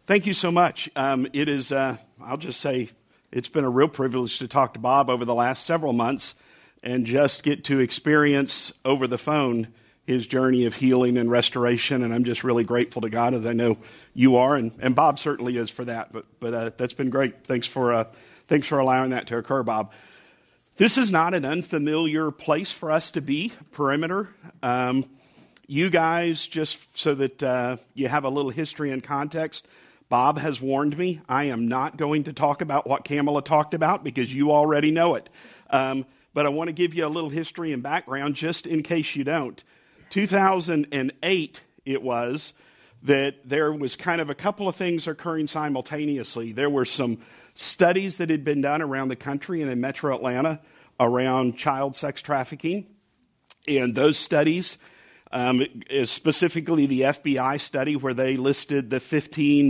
Thank you so much. It is, I'll just say, it's been a real privilege to talk to Bob over the last several months and just get to experience over the phone his journey of healing and restoration. And I'm just really grateful to God, as I know you are, and Bob certainly is for that. But that's been great. Thanks for allowing that to occur, Bob. This is not an unfamiliar place for us to be, Perimeter. You guys, just so that you have a little history and context, Bob has warned me I am not going to talk about what Kamala talked about because you already know it. But I want to give you a little history and background just in case you don't. 2008 it was that there was kind of a couple of things occurring simultaneously. There were some studies that had been done around the country and in Metro Atlanta around child sex trafficking. And those studies, specifically the FBI study where they listed the 15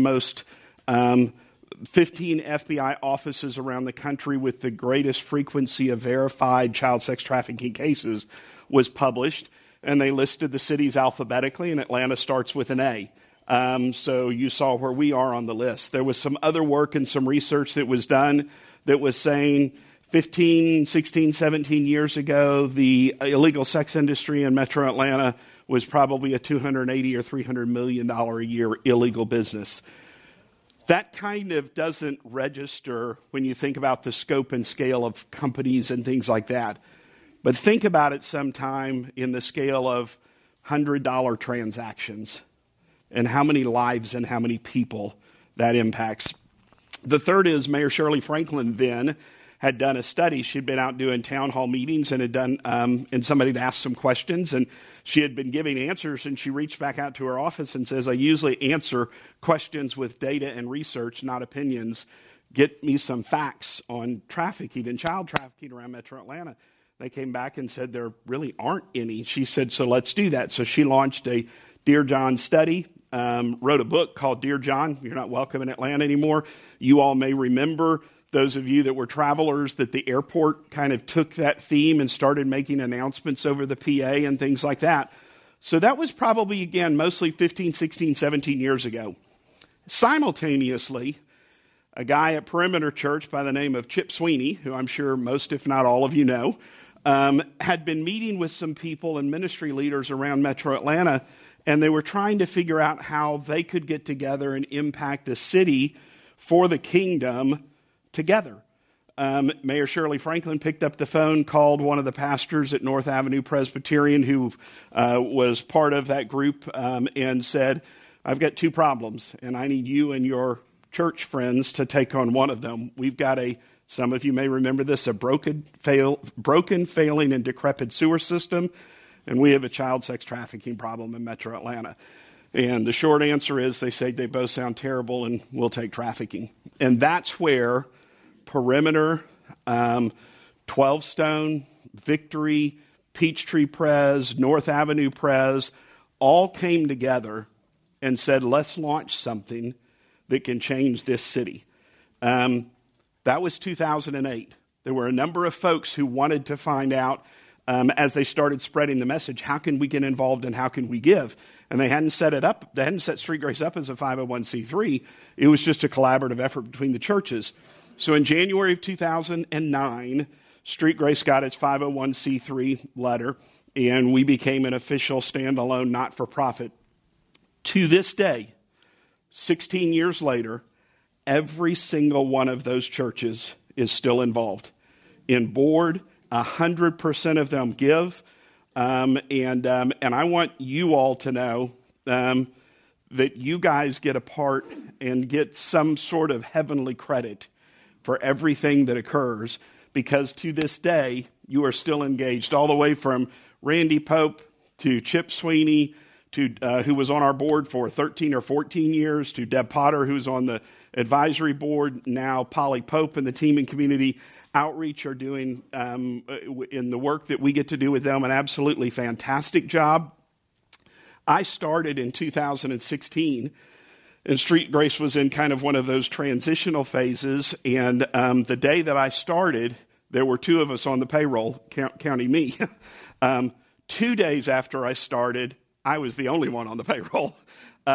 FBI offices around the country with the greatest frequency of verified child sex trafficking cases, was published. And they listed the cities alphabetically, and Atlanta starts with an A. So you saw where we are on the list. There was some other work and some research that was done that was saying 15, 16, 17 years ago, the illegal sex industry in Metro Atlanta was probably a $280 or $300 million a year illegal business. That kind of doesn't register when you think about the scope and scale of companies and things like that. But think about it sometime in the scale of $100 transactions and how many lives and how many people that impacts. The third is Mayor Shirley Franklin then had done a study. She'd been out doing town hall meetings and had done, and somebody had asked some questions, and she had been giving answers, and she reached back out to her office and says, I usually answer questions with data and research, not opinions. Get me some facts on trafficking and child trafficking around Metro Atlanta. They came back and said there really aren't any. She said, so let's do that. So she launched a Dear John study, wrote a book called Dear John, You're Not Welcome in Atlanta Anymore. You all may remember, those of you that were travelers, that the airport kind of took that theme and started making announcements over the PA and things like that. So that was probably, again, mostly 15, 16, 17 years ago. Simultaneously, a guy at Perimeter Church by the name of Chip Sweeney, who I'm sure most, if not all of you know, had been meeting with some people and ministry leaders around Metro Atlanta, and they were trying to figure out how they could get together and impact the city for the kingdom together. Mayor Shirley Franklin picked up the phone, called one of the pastors at North Avenue Presbyterian who was part of that group, and said, I've got two problems, and I need you and your church friends to take on one of them. We've got some of you may remember this, a broken, failing, and decrepit sewer system, and we have a child sex trafficking problem in Metro Atlanta. And the short answer is they say they both sound terrible and we'll take trafficking. And that's where Perimeter, 12 Stone, Victory, Peachtree Pres, North Avenue Pres, all came together and said, let's launch something that can change this city. That was 2008. There were a number of folks who wanted to find out, as they started spreading the message, how can we get involved and how can we give? And they hadn't set it up. They hadn't set Street Grace up as a 501c3. It was just a collaborative effort between the churches. So in January of 2009, Street Grace got its 501c3 letter, and we became an official standalone not-for-profit. To this day, 16 years later, every single one of those churches is still involved in board. 100% of them give. And I want you all to know that you guys get a part and get some sort of heavenly credit for everything that occurs, because to this day, you are still engaged, all the way from Randy Pope to Chip Sweeney, to who was on our board for 13 or 14 years, to Deb Potter, who's on the advisory board now. Polly Pope and the team in community outreach are doing, in the work that we get to do with them, an absolutely fantastic job. I started in 2016, and Street Grace was in kind of one of those transitional phases, and the day that I started, there were two of us on the payroll, counting me. 2 days after I started, I was the only one on the payroll.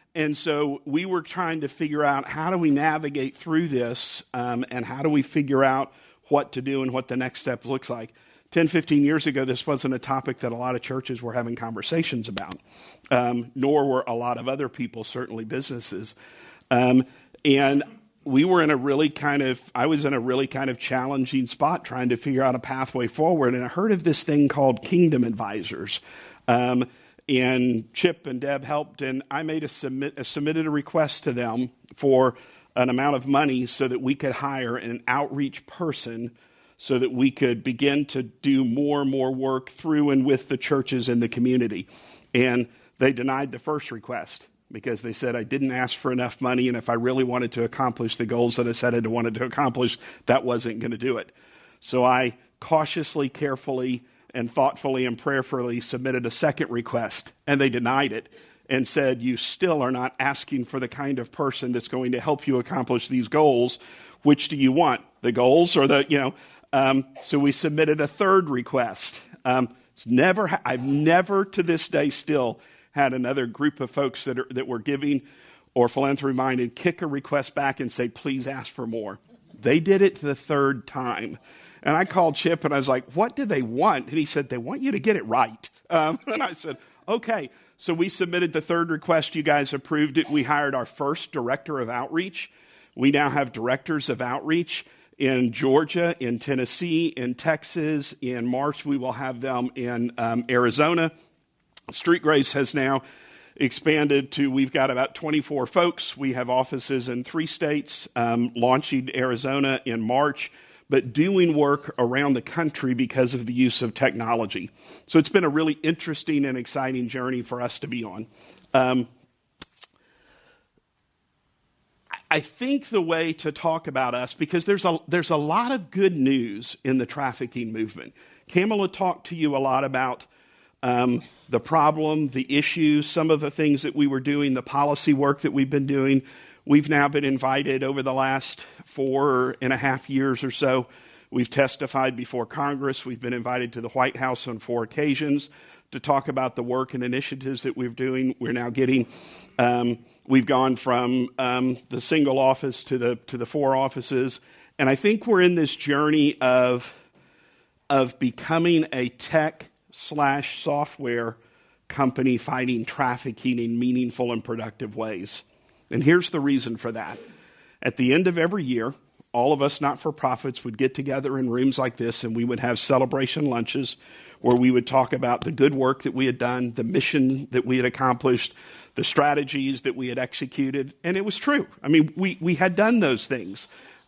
And so we were trying to figure out how do we navigate through this and how do we figure out what to do and what the next step looks like. 10, 15 years ago, this wasn't a topic that a lot of churches were having conversations about, nor were a lot of other people, certainly businesses. And we were in a really I was in a really kind of challenging spot trying to figure out a pathway forward. And I heard of this thing called Kingdom Advisors. And Chip and Deb helped, and I made submitted a request to them for an amount of money so that we could hire an outreach person so that we could begin to do more and more work through and with the churches in the community. And they denied the first request because they said I didn't ask for enough money, and if I really wanted to accomplish the goals that I said I wanted to accomplish, that wasn't going to do it. So I cautiously, carefully, and thoughtfully and prayerfully submitted a second request, and they denied it and said, you still are not asking for the kind of person that's going to help you accomplish these goals. Which do you want, the goals or so we submitted a third request. I've never to this day still had another group of folks that were giving or philanthropy-minded kick a request back and say, please ask for more. They did it the third time. And I called Chip and I was like, what do they want? And he said, they want you to get it right. And I said, okay. So we submitted the third request. You guys approved it. We hired our first director of outreach. We now have directors of outreach in Georgia, in Tennessee, in Texas. In March, we will have them in Arizona. Street Grace has now expanded to, we've got about 24 folks. We have offices in 3 states, launching Arizona in March, but doing work around the country because of the use of technology. So it's been a really interesting and exciting journey for us to be on. I think the way to talk about us, because there's a lot of good news in the trafficking movement. Kamala talked to you a lot about the problem, the issues, some of the things that we were doing, the policy work that we've been doing. We've now been invited over the last 4.5 years or so. We've testified before Congress. We've been invited to the White House on 4 occasions to talk about the work and initiatives that we're doing. We're now getting, we've gone from the single office to the 4 offices. And I think we're in this journey of becoming a tech/software company fighting trafficking in meaningful and productive ways. And here's the reason for that. At the end of every year, all of us not-for-profits would get together in rooms like this, and we would have celebration lunches where we would talk about the good work that we had done, the mission that we had accomplished, the strategies that we had executed. And it was true. I mean, we had done those things.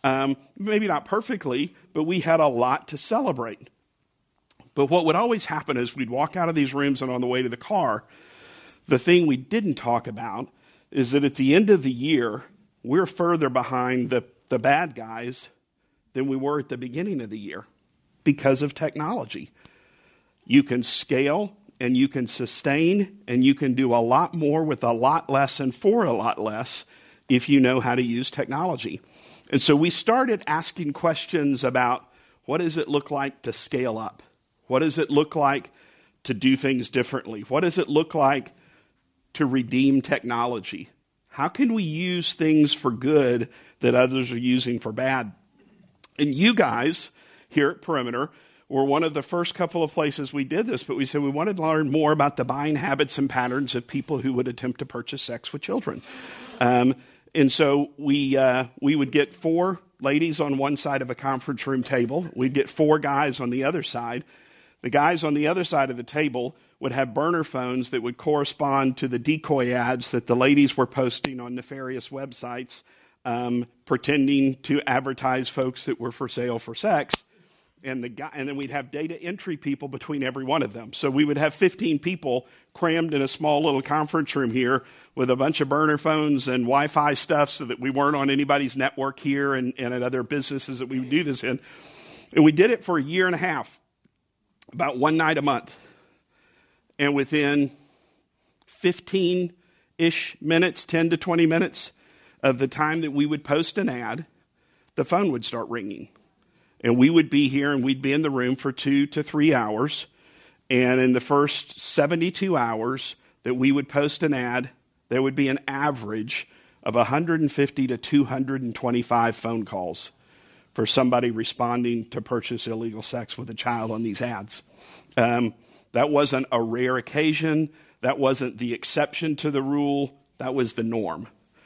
Maybe not perfectly, but we had a lot to celebrate. But what would always happen is we'd walk out of these rooms, and on the way to the car, the thing we didn't talk about is that at the end of the year, we're further behind the bad guys than we were at the beginning of the year because of technology. You can scale and you can sustain and you can do a lot more with a lot less and for a lot less if you know how to use technology. And so we started asking questions about what does it look like to scale up? What does it look like to do things differently? What does it look like to redeem technology? How can we use things for good that others are using for bad? And you guys here at Perimeter were one of the first couple of places we did this, but we said we wanted to learn more about the buying habits and patterns of people who would attempt to purchase sex with children. And so we would get 4 ladies on one side of a conference room table. We'd get 4 guys on the other side. The guys on the other side of the table would have burner phones that would correspond to the decoy ads that the ladies were posting on nefarious websites, pretending to advertise folks that were for sale for sex. And then we'd have data entry people between every one of them. So we would have 15 people crammed in a small little conference room here with a bunch of burner phones and Wi-Fi stuff so that we weren't on anybody's network here and at other businesses that we would do this in. And we did it for 1.5 years, about one night a month. And within 15-ish minutes, 10 to 20 minutes of the time that we would post an ad, the phone would start ringing. And we would be here and we'd be in the room for 2 to 3 hours. And in the first 72 hours that we would post an ad, there would be an average of 150 to 225 phone calls for somebody responding to purchase illegal sex with a child on these ads. That wasn't a rare occasion. That wasn't the exception to the rule. That was the norm.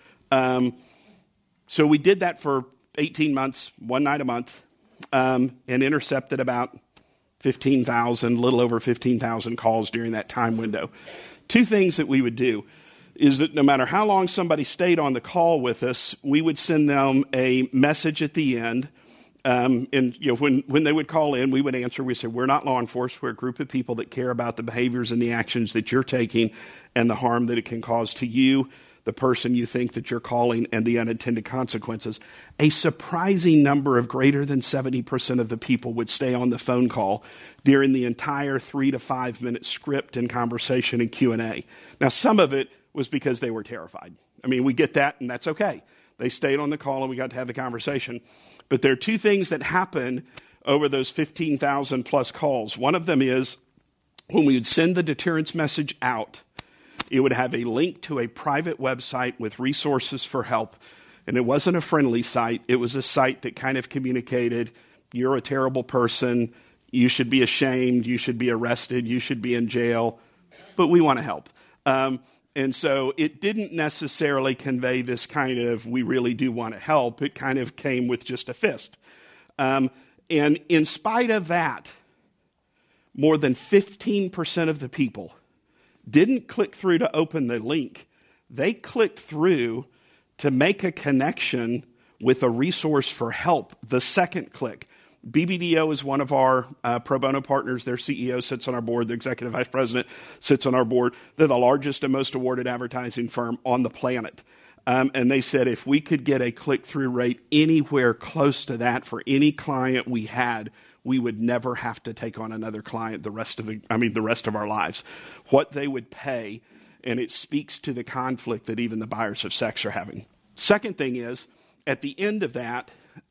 So we did that for 18 months, one night a month, and intercepted about 15,000, a little over 15,000 calls during that time window. Two things that we would do is that no matter how long somebody stayed on the call with us, we would send them a message at the end. And when they would call in, we would answer. We said, we're not law enforcement. We're a group of people that care about the behaviors and the actions that you're taking and the harm that it can cause to you, the person you think that you're calling, and the unintended consequences. A surprising number of greater than 70% of the people would stay on the phone call during the entire 3 to 5 minute script and conversation and Q&A. Now, some of it was because they were terrified. I mean, we get that, and that's okay. They stayed on the call, and we got to have the conversation. But there are two things that happen over those 15,000 plus calls. One of them is when we would send the deterrence message out, it would have a link to a private website with resources for help. And it wasn't a friendly site. It was a site that kind of communicated, you're a terrible person, you should be ashamed, you should be arrested, you should be in jail, but we want to help. And so it didn't necessarily convey this kind of, we really do want to help. It kind of came with just a fist. And in spite of that, more than 15% of the people didn't click through to open the link. They clicked through to make a connection with a resource for help, the second click. BBDO is one of our pro bono partners. Their CEO sits on our board. The executive vice president sits on our board. They're the largest and most awarded advertising firm on the planet. And they said if we could get a click-through rate anywhere close to that for any client we had, we would never have to take on another client the rest of our lives. What they would pay, and it speaks to the conflict that even the buyers of sex are having. Second thing is, at the end of that,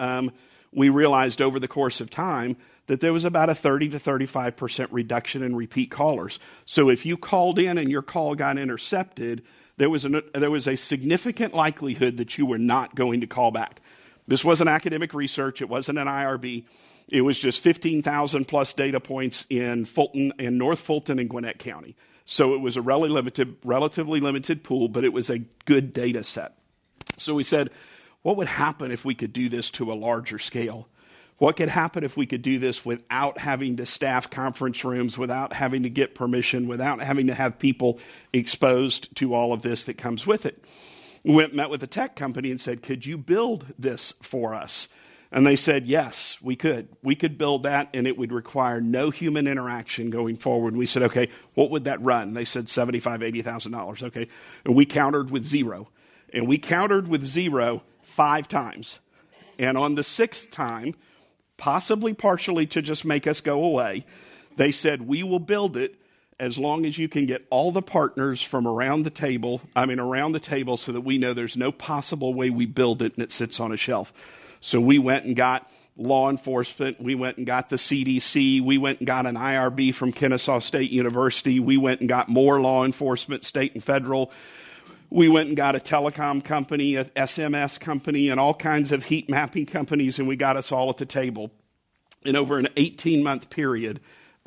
we realized over the course of time that there was about a 30 to 35% reduction in repeat callers. So if you called in and your call got intercepted, there was a significant likelihood that you were not going to call back. This wasn't academic research. It wasn't an IRB. It was just 15,000 plus data points in Fulton and North Fulton and Gwinnett County. So it was a relatively limited pool, but it was a good data set. So we said, what would happen if we could do this to a larger scale? What could happen if we could do this without having to staff conference rooms, without having to get permission, without having to have people exposed to all of this that comes with it? We went and met with a tech company and said, could you build this for us? And they said, yes, we could. We could build that, and it would require no human interaction going forward. And we said, okay, what would that run? They said $75,000, $80,000. Okay. And we countered with zero. And we countered with zero 5 times. And on the 6th time, possibly partially to just make us go away, they said, we will build it as long as you can get all the partners from around the table so that we know there's no possible way we build it and it sits on a shelf. So we went and got law enforcement. We went and got the CDC. We went and got an IRB from Kennesaw State University. We went and got more law enforcement, state and federal. We went and got a telecom company, a SMS company, and all kinds of heat mapping companies, and we got us all at the table. And over an 18-month period,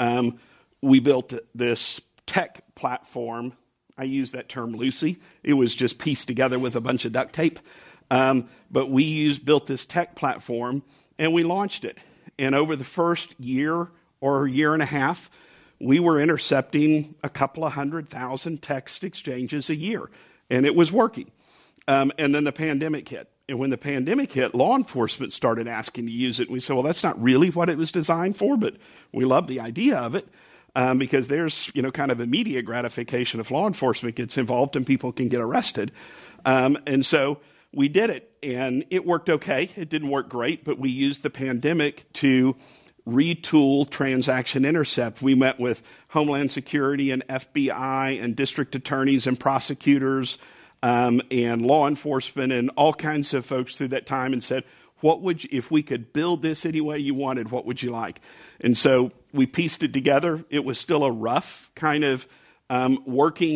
we built this tech platform. I use that term loosely. It was just pieced together with a bunch of duct tape. But we built this tech platform, and we launched it. And over the first year or year and a half, we were intercepting a couple of 100,000 text exchanges a year. And it was working. And then the pandemic hit. And when the pandemic hit, law enforcement started asking to use it. And we said, well, that's not really what it was designed for, but we love the idea of it because there's, kind of immediate gratification if law enforcement gets involved and people can get arrested. And so we did it, and it worked okay. It didn't work great, but we used the pandemic to retool transaction intercept. We met with Homeland Security and FBI and district attorneys and prosecutors and law enforcement and all kinds of folks through that time and said, if we could build this any way you wanted, what would you like? And so we pieced it together. It was still a rough kind of working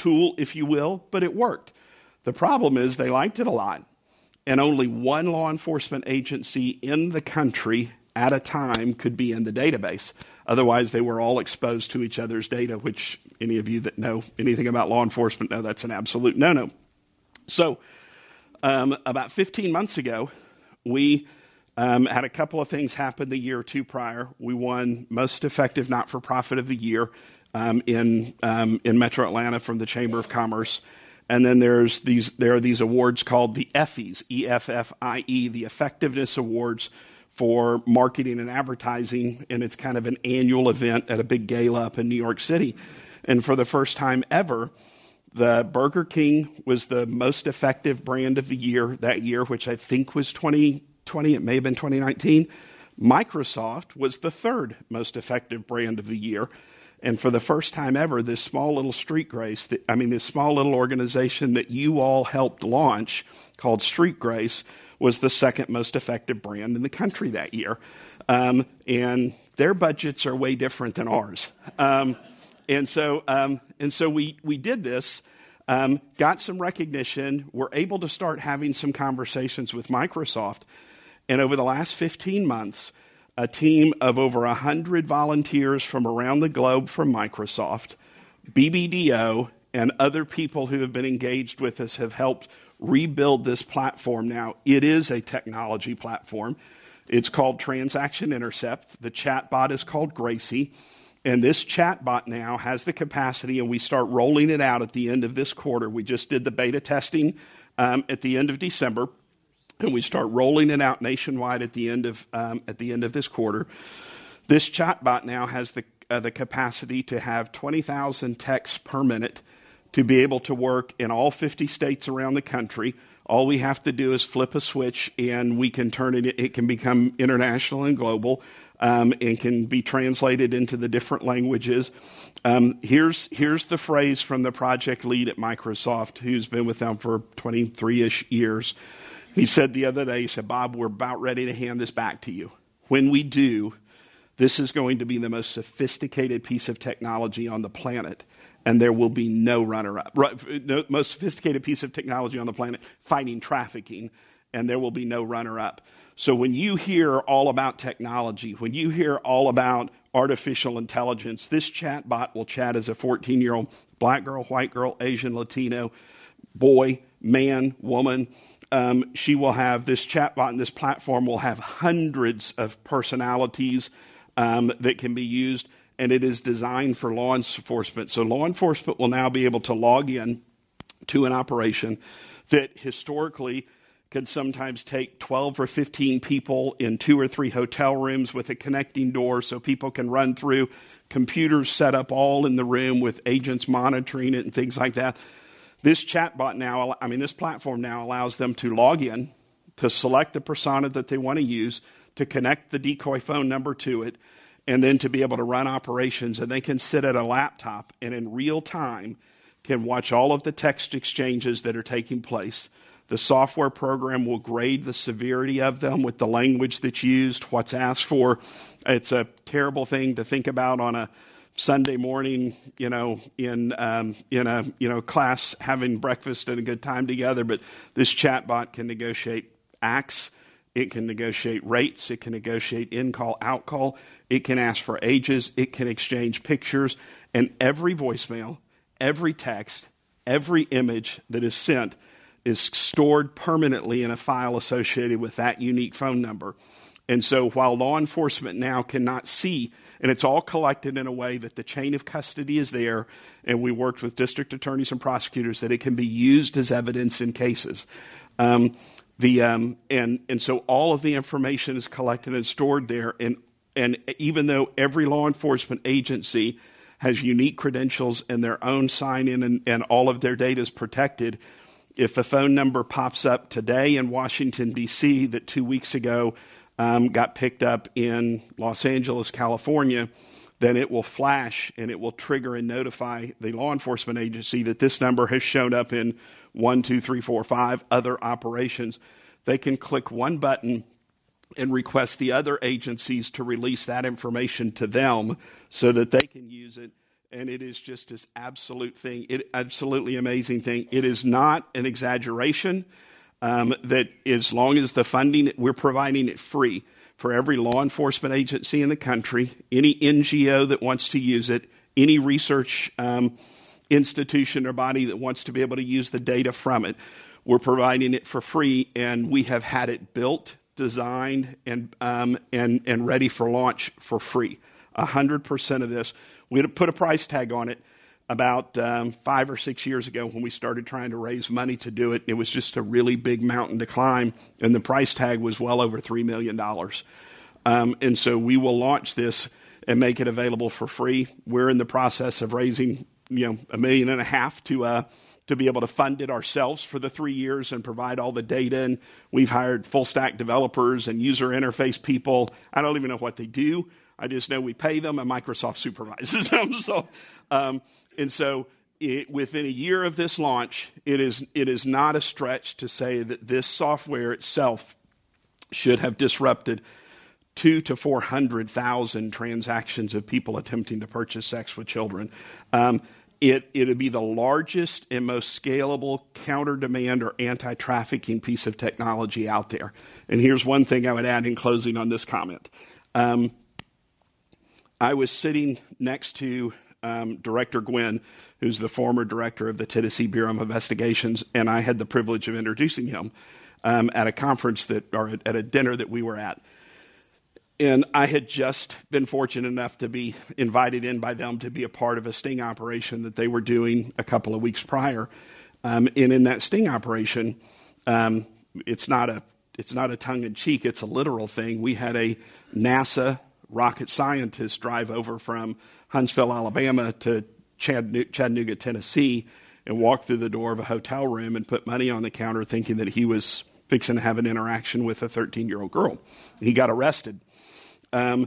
tool, if you will, but it worked. The problem is they liked it a lot, and only one law enforcement agency in the country at a time could be in the database. Otherwise, they were all exposed to each other's data, which any of you that know anything about law enforcement know that's an absolute no-no. So about 15 months ago, we had a couple of things happen the year or two prior. We won Most Effective Not-for-Profit of the Year in Metro Atlanta from the Chamber of Commerce. And then there are these awards called the EFFIEs, E-F-F-I-E, the Effectiveness Awards for Marketing and Advertising, and it's kind of an annual event at a big gala up in New York City. And for the first time ever, the Burger King was the most effective brand of the year that year, which I think was 2020. It may have been 2019. Microsoft was the third most effective brand of the year. And for the first time ever, this small little this small little organization that you all helped launch called Street Grace was the second most effective brand in the country that year. And their budgets are way different than ours. And so we did this, got some recognition, were able to start having some conversations with Microsoft. And over the last 15 months, a team of over 100 volunteers from around the globe from Microsoft, BBDO, and other people who have been engaged with us have helped rebuild this platform. Now, it is a technology platform. It's called Transaction Intercept. The chatbot is called Gracie. And this chatbot now has the capacity, and we start rolling it out at the end of this quarter. We just did the beta testing at the end of December, and we start rolling it out nationwide at the end of this quarter. This chatbot now has the capacity to have 20,000 texts per minute, to be able to work in all 50 states around the country. All we have to do is flip a switch, and we can turn it. It can become international and global, and can be translated into the different languages. Here's the phrase from the project lead at Microsoft, who's been with them for 23-ish years. He said the other day, he said, "Bob, we're about ready to hand this back to you. When we do, this is going to be the most sophisticated piece of technology on the planet, and there will be no runner-up. No, most sophisticated piece of technology on the planet, fighting trafficking, and there will be no runner-up." So when you hear all about technology, when you hear all about artificial intelligence, this chatbot will chat as a 14-year-old black girl, white girl, Asian, Latino, boy, man, woman. She will have this chatbot, and this platform will have hundreds of personalities that can be used, and it is designed for law enforcement. So law enforcement will now be able to log in to an operation that historically could sometimes take 12 or 15 people in 2 or 3 hotel rooms with a connecting door so people can run through, computers set up all in the room with agents monitoring it and things like that. This chatbot now, this platform now allows them to log in, to select the persona that they want to use, to connect the decoy phone number to it, and then to be able to run operations. And they can sit at a laptop and in real time can watch all of the text exchanges that are taking place. The software program will grade the severity of them with the language that's used, what's asked for. It's a terrible thing to think about on a Sunday morning, in class, having breakfast and a good time together. But this chatbot can negotiate acts. It can negotiate rates. It can negotiate in-call, out-call. It can ask for ages. It can exchange pictures. And every voicemail, every text, every image that is sent is stored permanently in a file associated with that unique phone number. And so while law enforcement now cannot see, and it's all collected in a way that the chain of custody is there, and we worked with district attorneys and prosecutors that it can be used as evidence in cases. And so all of the information is collected and stored there, and even though every law enforcement agency has unique credentials and their own sign-in and all of their data is protected, if a phone number pops up today in Washington, D.C. that 2 weeks ago got picked up in Los Angeles, California, then it will flash and it will trigger and notify the law enforcement agency that this number has shown up in 1, 2, 3, 4, 5 other operations. They can click one button and request the other agencies to release that information to them so that they can use it and it is just this absolutely amazing thing. It is not an exaggeration that as long as the funding, we're providing it free for every law enforcement agency in the country, any NGO that wants to use it, any research institution or body that wants to be able to use the data from it. We're providing it for free, and we have had it built, designed, and ready for launch for free. 100% of this. We had put a price tag on it about 5 or 6 years ago when we started trying to raise money to do it. It was just a really big mountain to climb, and the price tag was well over $3 million. And so we will launch this and make it available for free. We're in the process of raising, $1.5 million to be able to fund it ourselves for the 3 years and provide all the data. And we've hired full stack developers and user interface people. I don't even know what they do. I just know we pay them and Microsoft supervises them. So within a year of this launch, it is not a stretch to say that this software itself should have disrupted 200,000 to 400,000 transactions of people attempting to purchase sex with children. It'll be the largest and most scalable counter-demand or anti-trafficking piece of technology out there. And here's one thing I would add in closing on this comment. I was sitting next to Director Gwynn, who's the former director of the Tennessee Bureau of Investigations, and I had the privilege of introducing him at a conference or at a dinner that we were at. And I had just been fortunate enough to be invited in by them to be a part of a sting operation that they were doing a couple of weeks prior. And in that sting operation, it's not a tongue-in-cheek, it's a literal thing. We had a NASA rocket scientist drive over from Huntsville, Alabama to Chattanooga, Tennessee, and walk through the door of a hotel room and put money on the counter thinking that he was fixing to have an interaction with a 13-year-old girl. He got arrested. And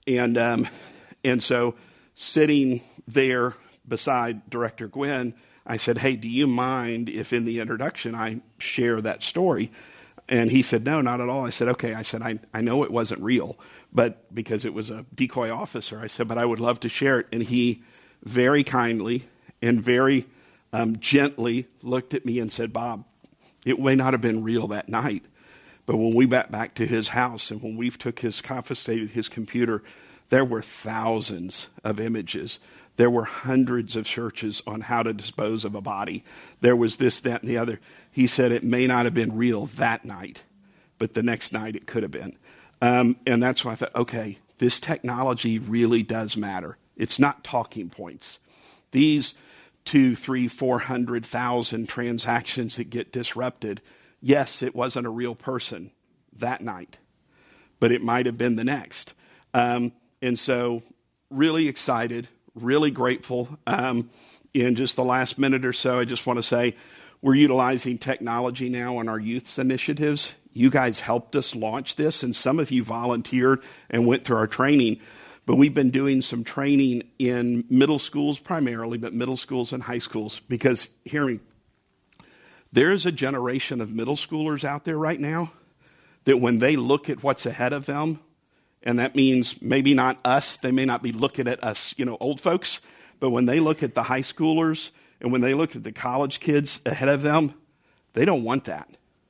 so sitting there beside Director Gwynn, I said, hey, do you mind if in the introduction I share that story? And he said, no, not at all. I said, okay. I said, I know it wasn't real, but because it was a decoy officer, I said, but I would love to share it. And he very kindly and very gently looked at me and said, Bob, it may not have been real that night, but when we got back to his house and when we confiscated his computer, there were thousands of images. There were hundreds of searches on how to dispose of a body. There was this, that, and the other. He said it may not have been real that night, but the next night it could have been. And that's why I thought, okay, this technology really does matter. It's not talking points. These 200,000, 300,000, 400,000 transactions that get disrupted, yes, it wasn't a real person that night, but it might have been the next. And so really excited, really grateful. In just the last minute or so, I just want to say we're utilizing technology now on our youth's initiatives. You guys helped us launch this, and some of you volunteered and went through our training. But we've been doing some training in middle schools primarily, but middle schools and high schools, because hear me, there's a generation of middle schoolers out there right now that when they look at what's ahead of them, and that means maybe not us, they may not be looking at us, old folks, but when they look at the high schoolers and when they look at the college kids ahead of them, they don't want that.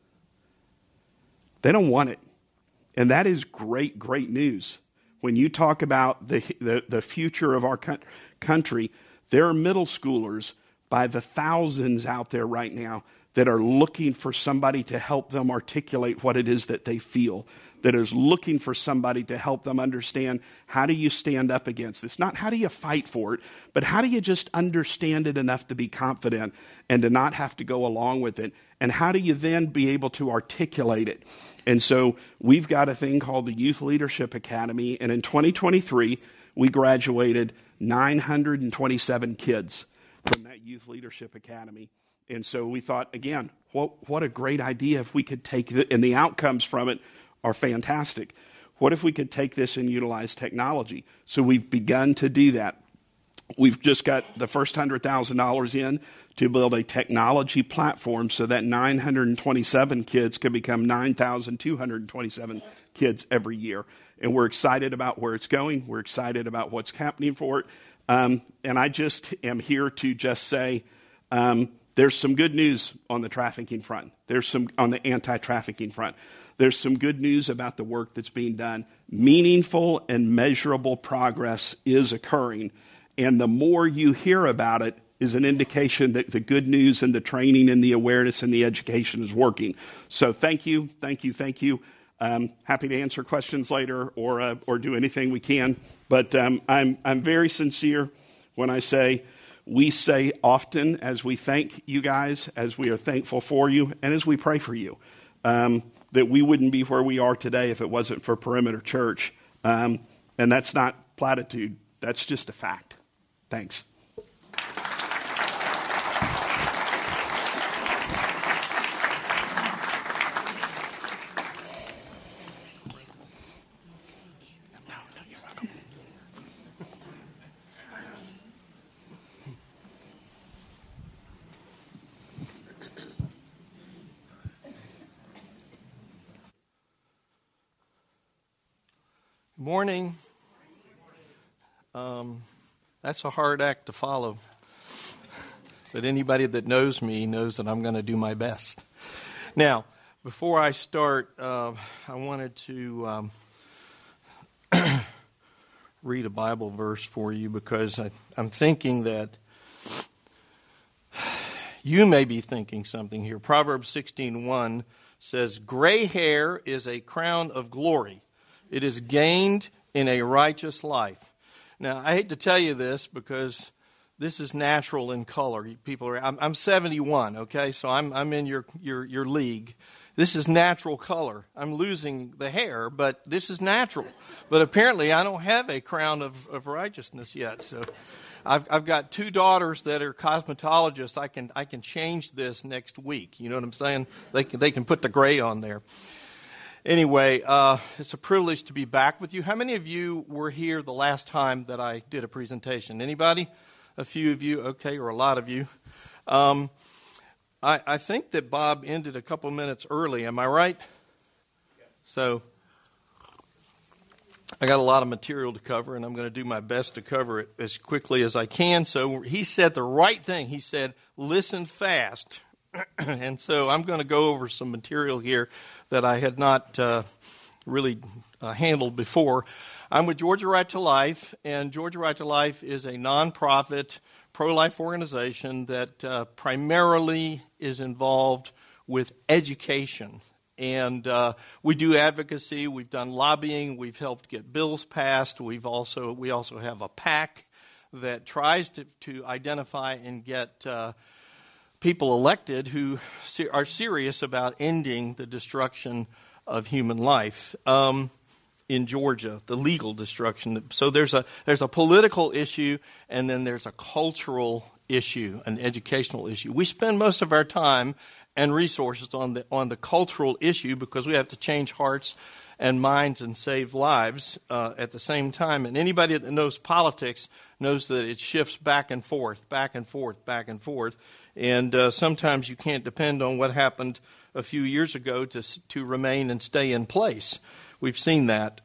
They don't want it. And that is great, great news. When you talk about the future of our country, there are middle schoolers by the thousands out there right now that are looking for somebody to help them articulate what it is that they feel, that is looking for somebody to help them understand how do you stand up against this. Not how do you fight for it, but how do you just understand it enough to be confident and to not have to go along with it, and how do you then be able to articulate it. And so we've got a thing called the Youth Leadership Academy, and in 2023, we graduated 927 kids from that Youth Leadership Academy. And so we thought, again, what a great idea if we could take it, and the outcomes from it are fantastic. What if we could take this and utilize technology? So we've begun to do that. We've just got the first $100,000 in to build a technology platform so that 927 kids can become 9,227 kids every year. And we're excited about where it's going. We're excited about what's happening for it. And I just am here to just say there's some good news on the trafficking front. There's some on the anti-trafficking front. There's some good news about the work that's being done. Meaningful and measurable progress is occurring. And the more you hear about it is an indication that the good news and the training and the awareness and the education is working. So thank you. Happy to answer questions later or do anything we can. But I'm very sincere when I say we say often as we thank you guys, as we are thankful for you, and as we pray for you, that we wouldn't be where we are today if it wasn't for Perimeter Church. And that's not platitude. That's just a fact. Thanks. Morning. That's a hard act to follow. But anybody that knows me knows that I'm going to do my best. Now, before I start, I wanted to read a Bible verse for you because I'm thinking that you may be thinking something here. Proverbs 16:1 says, "Gray hair is a crown of glory. It is gained in a righteous life." Now, I hate to tell you this because this is natural in color. I'm 71, okay, so I'm in your league. This is natural color. I'm losing the hair, but this is natural. But apparently, I don't have a crown of righteousness yet. So, I've got 2 daughters that are cosmetologists. I can change this next week. You know what I'm saying? They can put the gray on there. Anyway, it's a privilege to be back with you. How many of you were here the last time that I did a presentation? Anybody? A few of you, okay, or a lot of you. I think that Bob ended a couple minutes early. Am I right? Yes. So I got a lot of material to cover, and I'm going to do my best to cover it as quickly as I can. So he said the right thing. He said, listen fast. And so I'm going to go over some material here that I had not really handled before. I'm with Georgia Right to Life, and Georgia Right to Life is a nonprofit pro-life organization that primarily is involved with education. And we do advocacy. We've done lobbying. We've helped get bills passed. We also have a PAC that tries to identify and get people elected who are serious about ending the destruction of human life in Georgia, the legal destruction. So there's a political issue, and then there's a cultural issue, an educational issue. We spend most of our time and resources on the cultural issue because we have to change hearts and minds and save lives at the same time. And anybody that knows politics knows that it shifts back and forth, back and forth, back and forth. And sometimes you can't depend on what happened a few years ago to remain and stay in place. We've seen that.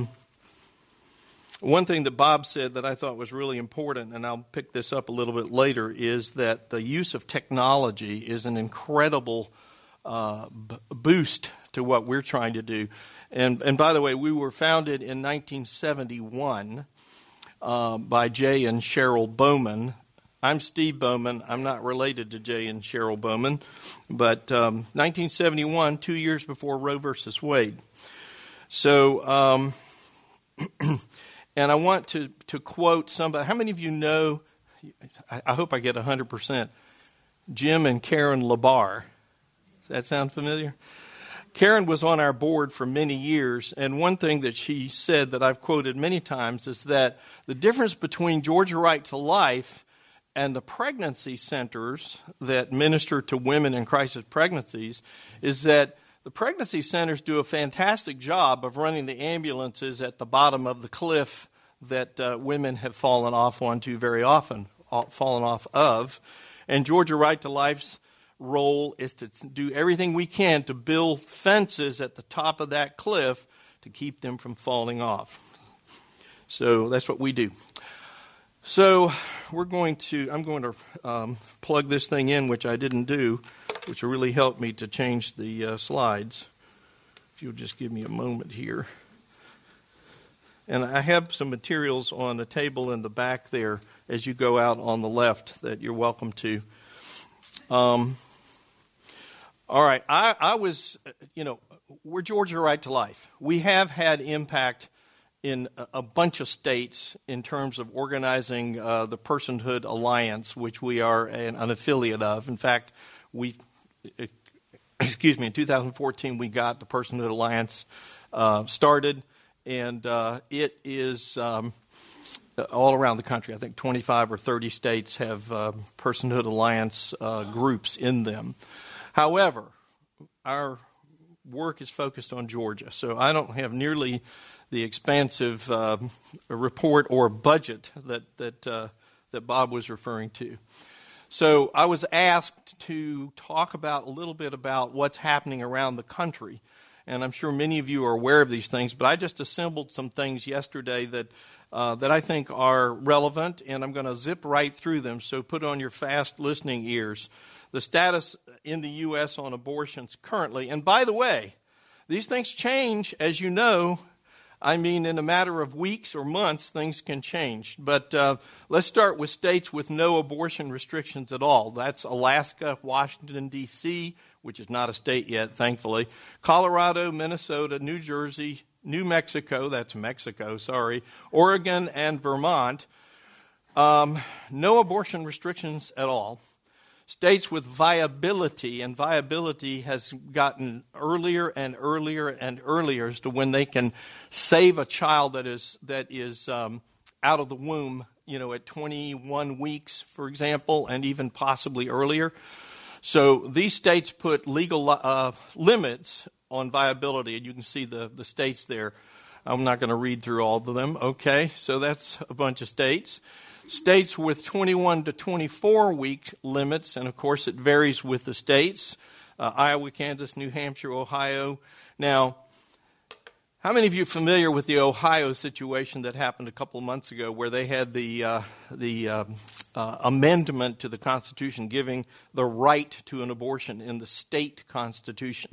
One thing that Bob said that I thought was really important, and I'll pick this up a little bit later, is that the use of technology is an incredible boost to what we're trying to do. And by the way, we were founded in 1971 by Jay and Cheryl Bowman. I'm Steve Bowman. I'm not related to Jay and Cheryl Bowman. But 1971, 2 years before Roe versus Wade. So, and I want to quote somebody. How many of you know, I hope I get 100%, Jim and Karen LaBar? Does that sound familiar? Karen was on our board for many years, and one thing that she said that I've quoted many times is that the difference between Georgia Right to Life and the pregnancy centers that minister to women in crisis pregnancies is that the pregnancy centers do a fantastic job of running the ambulances at the bottom of the cliff that women have fallen off onto very often, fallen off of. And Georgia Right to Life's role is to do everything we can to build fences at the top of that cliff to keep them from falling off. So that's what we do. So I'm going to plug this thing in, which I didn't do, which will really help me to change the slides. If you'll just give me a moment here. And I have some materials on the table in the back there as you go out on the left that you're welcome to. All right, I was, we're Georgia Right to Life. We have had impact in a bunch of states in terms of organizing the Personhood Alliance, which we are an affiliate of. In fact, in 2014 we got the Personhood Alliance started, and it is all around the country. I think 25 or 30 states have Personhood Alliance groups in them. However, our work is focused on Georgia, so I don't have nearly the expansive report or budget that Bob was referring to. So I was asked to talk a little bit about what's happening around the country. And I'm sure many of you are aware of these things, but I just assembled some things yesterday that I think are relevant, and I'm going to zip right through them, so put on your fast listening ears. The status in the U.S. on abortions currently, and by the way, these things change, as you know. I mean, in a matter of weeks or months, things can change. But let's start with states with no abortion restrictions at all. That's Alaska, Washington, D.C., which is not a state yet, thankfully, Colorado, Minnesota, New Jersey, New Mexico, that's Mexico, sorry, Oregon, and Vermont. No abortion restrictions at all. States with viability, and viability has gotten earlier and earlier and earlier as to when they can save a child that is out of the womb, at 21 weeks, for example, and even possibly earlier. So these states put legal limits on viability, and you can see the states there. I'm not going to read through all of them. Okay, so that's a bunch of states. States with 21 to 24 week limits, and of course it varies with the states, Iowa, Kansas, New Hampshire, Ohio. Now, how many of you are familiar with the Ohio situation that happened a couple of months ago where they had the amendment to the Constitution giving the right to an abortion in the state constitution?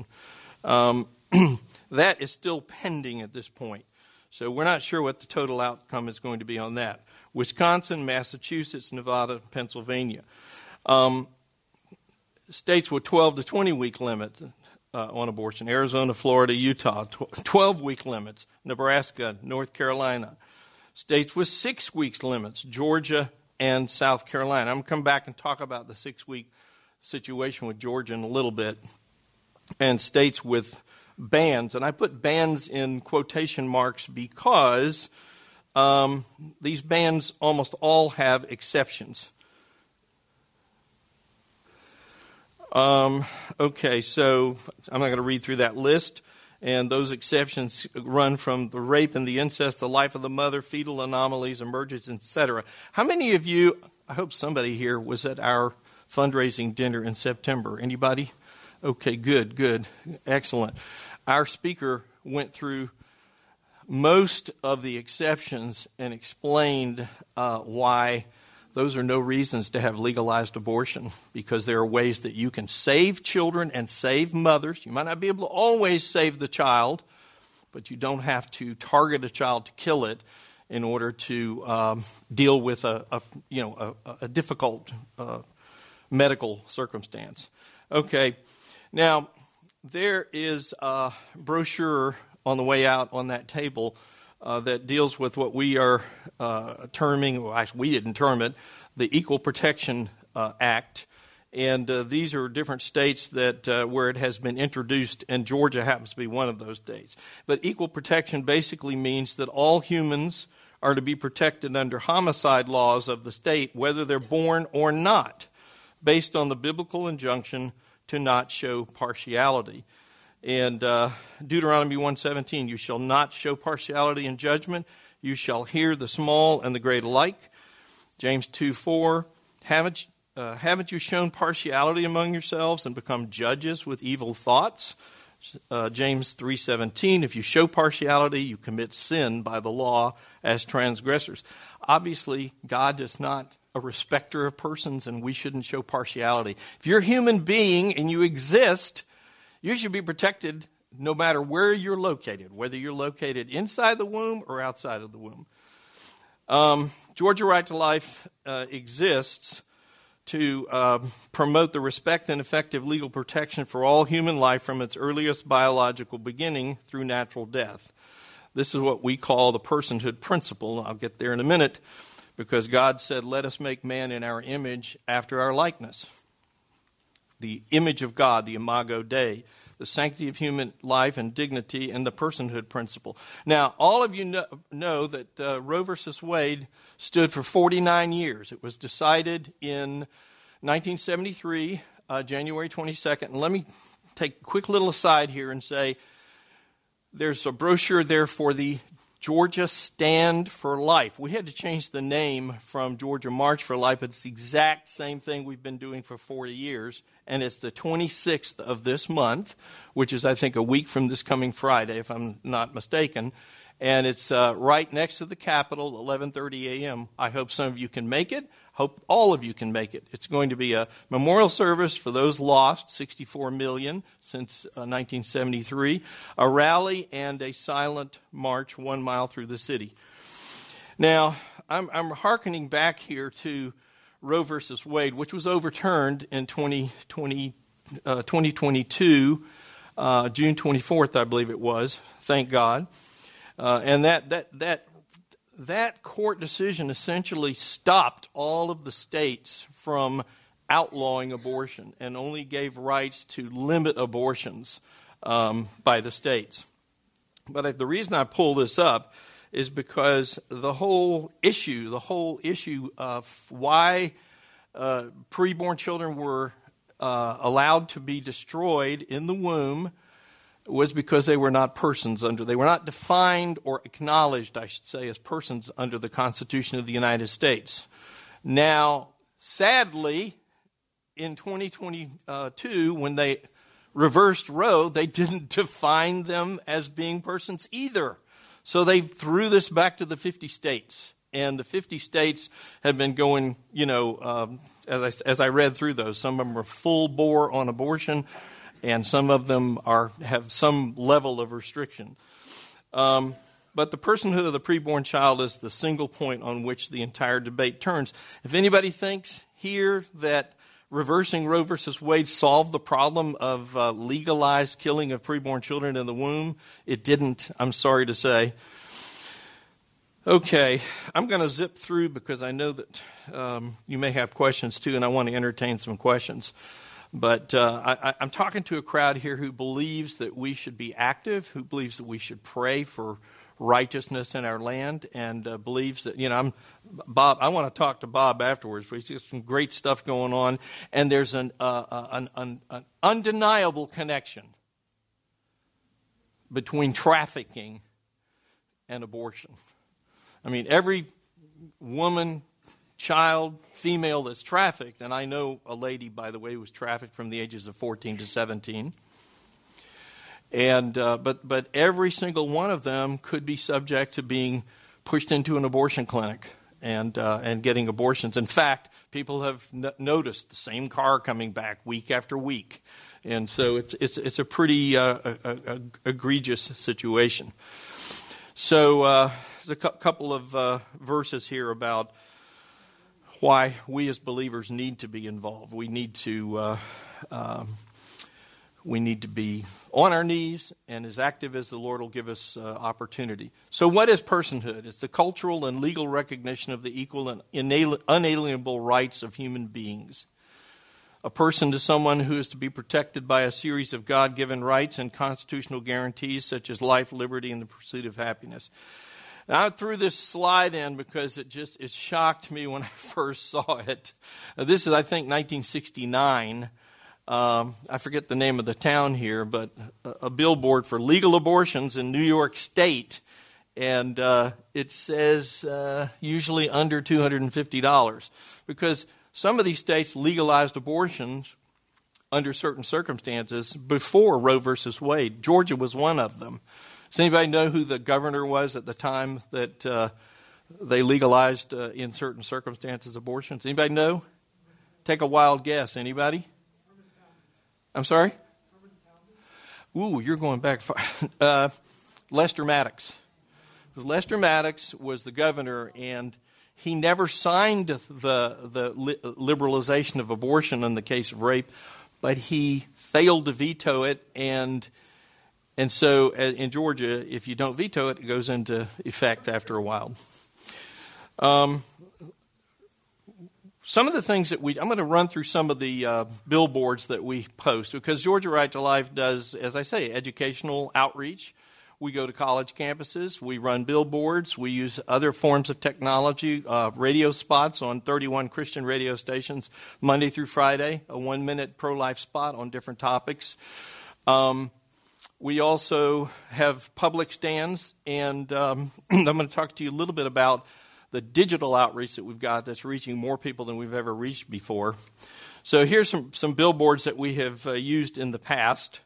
That is still pending at this point. So we're not sure what the total outcome is going to be on that. Wisconsin, Massachusetts, Nevada, Pennsylvania. States with 12 to 20 week limits on abortion. Arizona, Florida, Utah, 12-week limits. Nebraska, North Carolina. States with 6 weeks limits. Georgia and South Carolina. I'm going to come back and talk about the 6-week situation with Georgia in a little bit. And states with bans. And I put bans in quotation marks because these bans almost all have exceptions. Okay, so I'm not going to read through that list. And those exceptions run from the rape and the incest, the life of the mother, fetal anomalies, emergence, etc. How many of you, I hope somebody here was at our fundraising dinner in September? Anybody? Okay, good, excellent. Our speaker went through most of the exceptions and explained why those are no reasons to have legalized abortion, because there are ways that you can save children and save mothers. You might not be able to always save the child, but you don't have to target a child to kill it in order to deal with a difficult medical circumstance. Okay, now there is a brochure on the way out on that table that deals with what we are terming, well, actually we didn't term it, the Equal Protection Act. And these are different states that where it has been introduced, and Georgia happens to be one of those states. But equal protection basically means that all humans are to be protected under homicide laws of the state, whether they're born or not, based on the biblical injunction to not show partiality. And Deuteronomy 1:17, you shall not show partiality in judgment. You shall hear the small and the great alike. James 2:4, haven't you shown partiality among yourselves and become judges with evil thoughts? James 3:17, if you show partiality, you commit sin by the law as transgressors. Obviously, God is not a respecter of persons, and we shouldn't show partiality. If you're a human being and you exist, you should be protected no matter where you're located, whether you're located inside the womb or outside of the womb. Georgia Right to Life exists to promote the respect and effective legal protection for all human life from its earliest biological beginning through natural death. This is what we call the personhood principle. I'll get there in a minute, because God said, let us make man in our image after our likeness. The image of God, the imago Dei, the sanctity of human life and dignity, and the personhood principle. Now, all of you know that Roe versus Wade stood for 49 years. It was decided in 1973, January 22nd. And let me take a quick little aside here and say there's a brochure there for the Georgia Stand for Life. We had to change the name from Georgia March for Life, but it's the exact same thing we've been doing for 40 years. And it's the 26th of this month, which is, I think, a week from this coming Friday, if I'm not mistaken. And it's right next to the Capitol, 11:30 a.m. I hope some of you can make it. Hope all of you can make it. It's going to be a memorial service for those lost, 64 million since 1973, a rally, and a silent march 1 mile through the city. Now, I'm hearkening back here to Roe versus Wade, which was overturned in 2022, June 24th, I believe it was. Thank God. And that court decision essentially stopped all of the states from outlawing abortion and only gave rights to limit abortions by the states. But the reason I pull this up is because the whole issue of why preborn children were allowed to be destroyed in the womb was because they were not they were not defined or acknowledged, I should say, as persons under the Constitution of the United States. Now, sadly, in 2022, when they reversed Roe, they didn't define them as being persons either. So they threw this back to the 50 states. And the 50 states have been going, as I read through those, some of them are full bore on abortion, and some of them have some level of restriction. But the personhood of the preborn child is the single point on which the entire debate turns. If anybody thinks here that reversing Roe versus Wade solved the problem of legalized killing of preborn children in the womb, it didn't, I'm sorry to say. Okay, I'm going to zip through because I know that you may have questions too, and I want to entertain some questions. But I'm talking to a crowd here who believes that we should be active, who believes that we should pray for righteousness in our land, and believes that, Bob, I want to talk to Bob afterwards, but he's got some great stuff going on, and there's an undeniable connection between trafficking and abortion. I mean, every woman, child, female that's trafficked, and I know a lady, by the way, who was trafficked from the ages of 14 to 17, and but every single one of them could be subject to being pushed into an abortion clinic and getting abortions. In fact, people have noticed the same car coming back week after week, and so it's a pretty egregious situation. So there's a couple of verses here about why we as believers need to be involved. We need to be on our knees and as active as the Lord will give us opportunity. So what is personhood? It's the cultural and legal recognition of the equal and unalienable rights of human beings. A person to someone who is to be protected by a series of God-given rights and constitutional guarantees such as life, liberty, and the pursuit of happiness. Now, I threw this slide in because it shocked me when I first saw it. This is, I think, 1969. I forget the name of the town here, but a billboard for legal abortions in New York State. And it says usually under $250, because some of these states legalized abortions under certain circumstances before Roe versus Wade. Georgia was one of them. Does anybody know who the governor was at the time that they legalized in certain circumstances abortions? Anybody know? Take a wild guess. Anybody? I'm sorry? Ooh, you're going back far. Lester Maddox. Lester Maddox was the governor, and he never signed the liberalization of abortion in the case of rape, but he failed to veto it, and so in Georgia, if you don't veto it, it goes into effect after a while. Some of the things that I'm going to run through some of the billboards that we post, because Georgia Right to Life does, as I say, educational outreach. We go to college campuses. We run billboards. We use other forms of technology, radio spots on 31 Christian radio stations, Monday through Friday, a 1-minute pro-life spot on different topics. We also have public stands, and I'm going to talk to you a little bit about the digital outreach that we've got that's reaching more people than we've ever reached before. So here's some billboards that we have used in the past.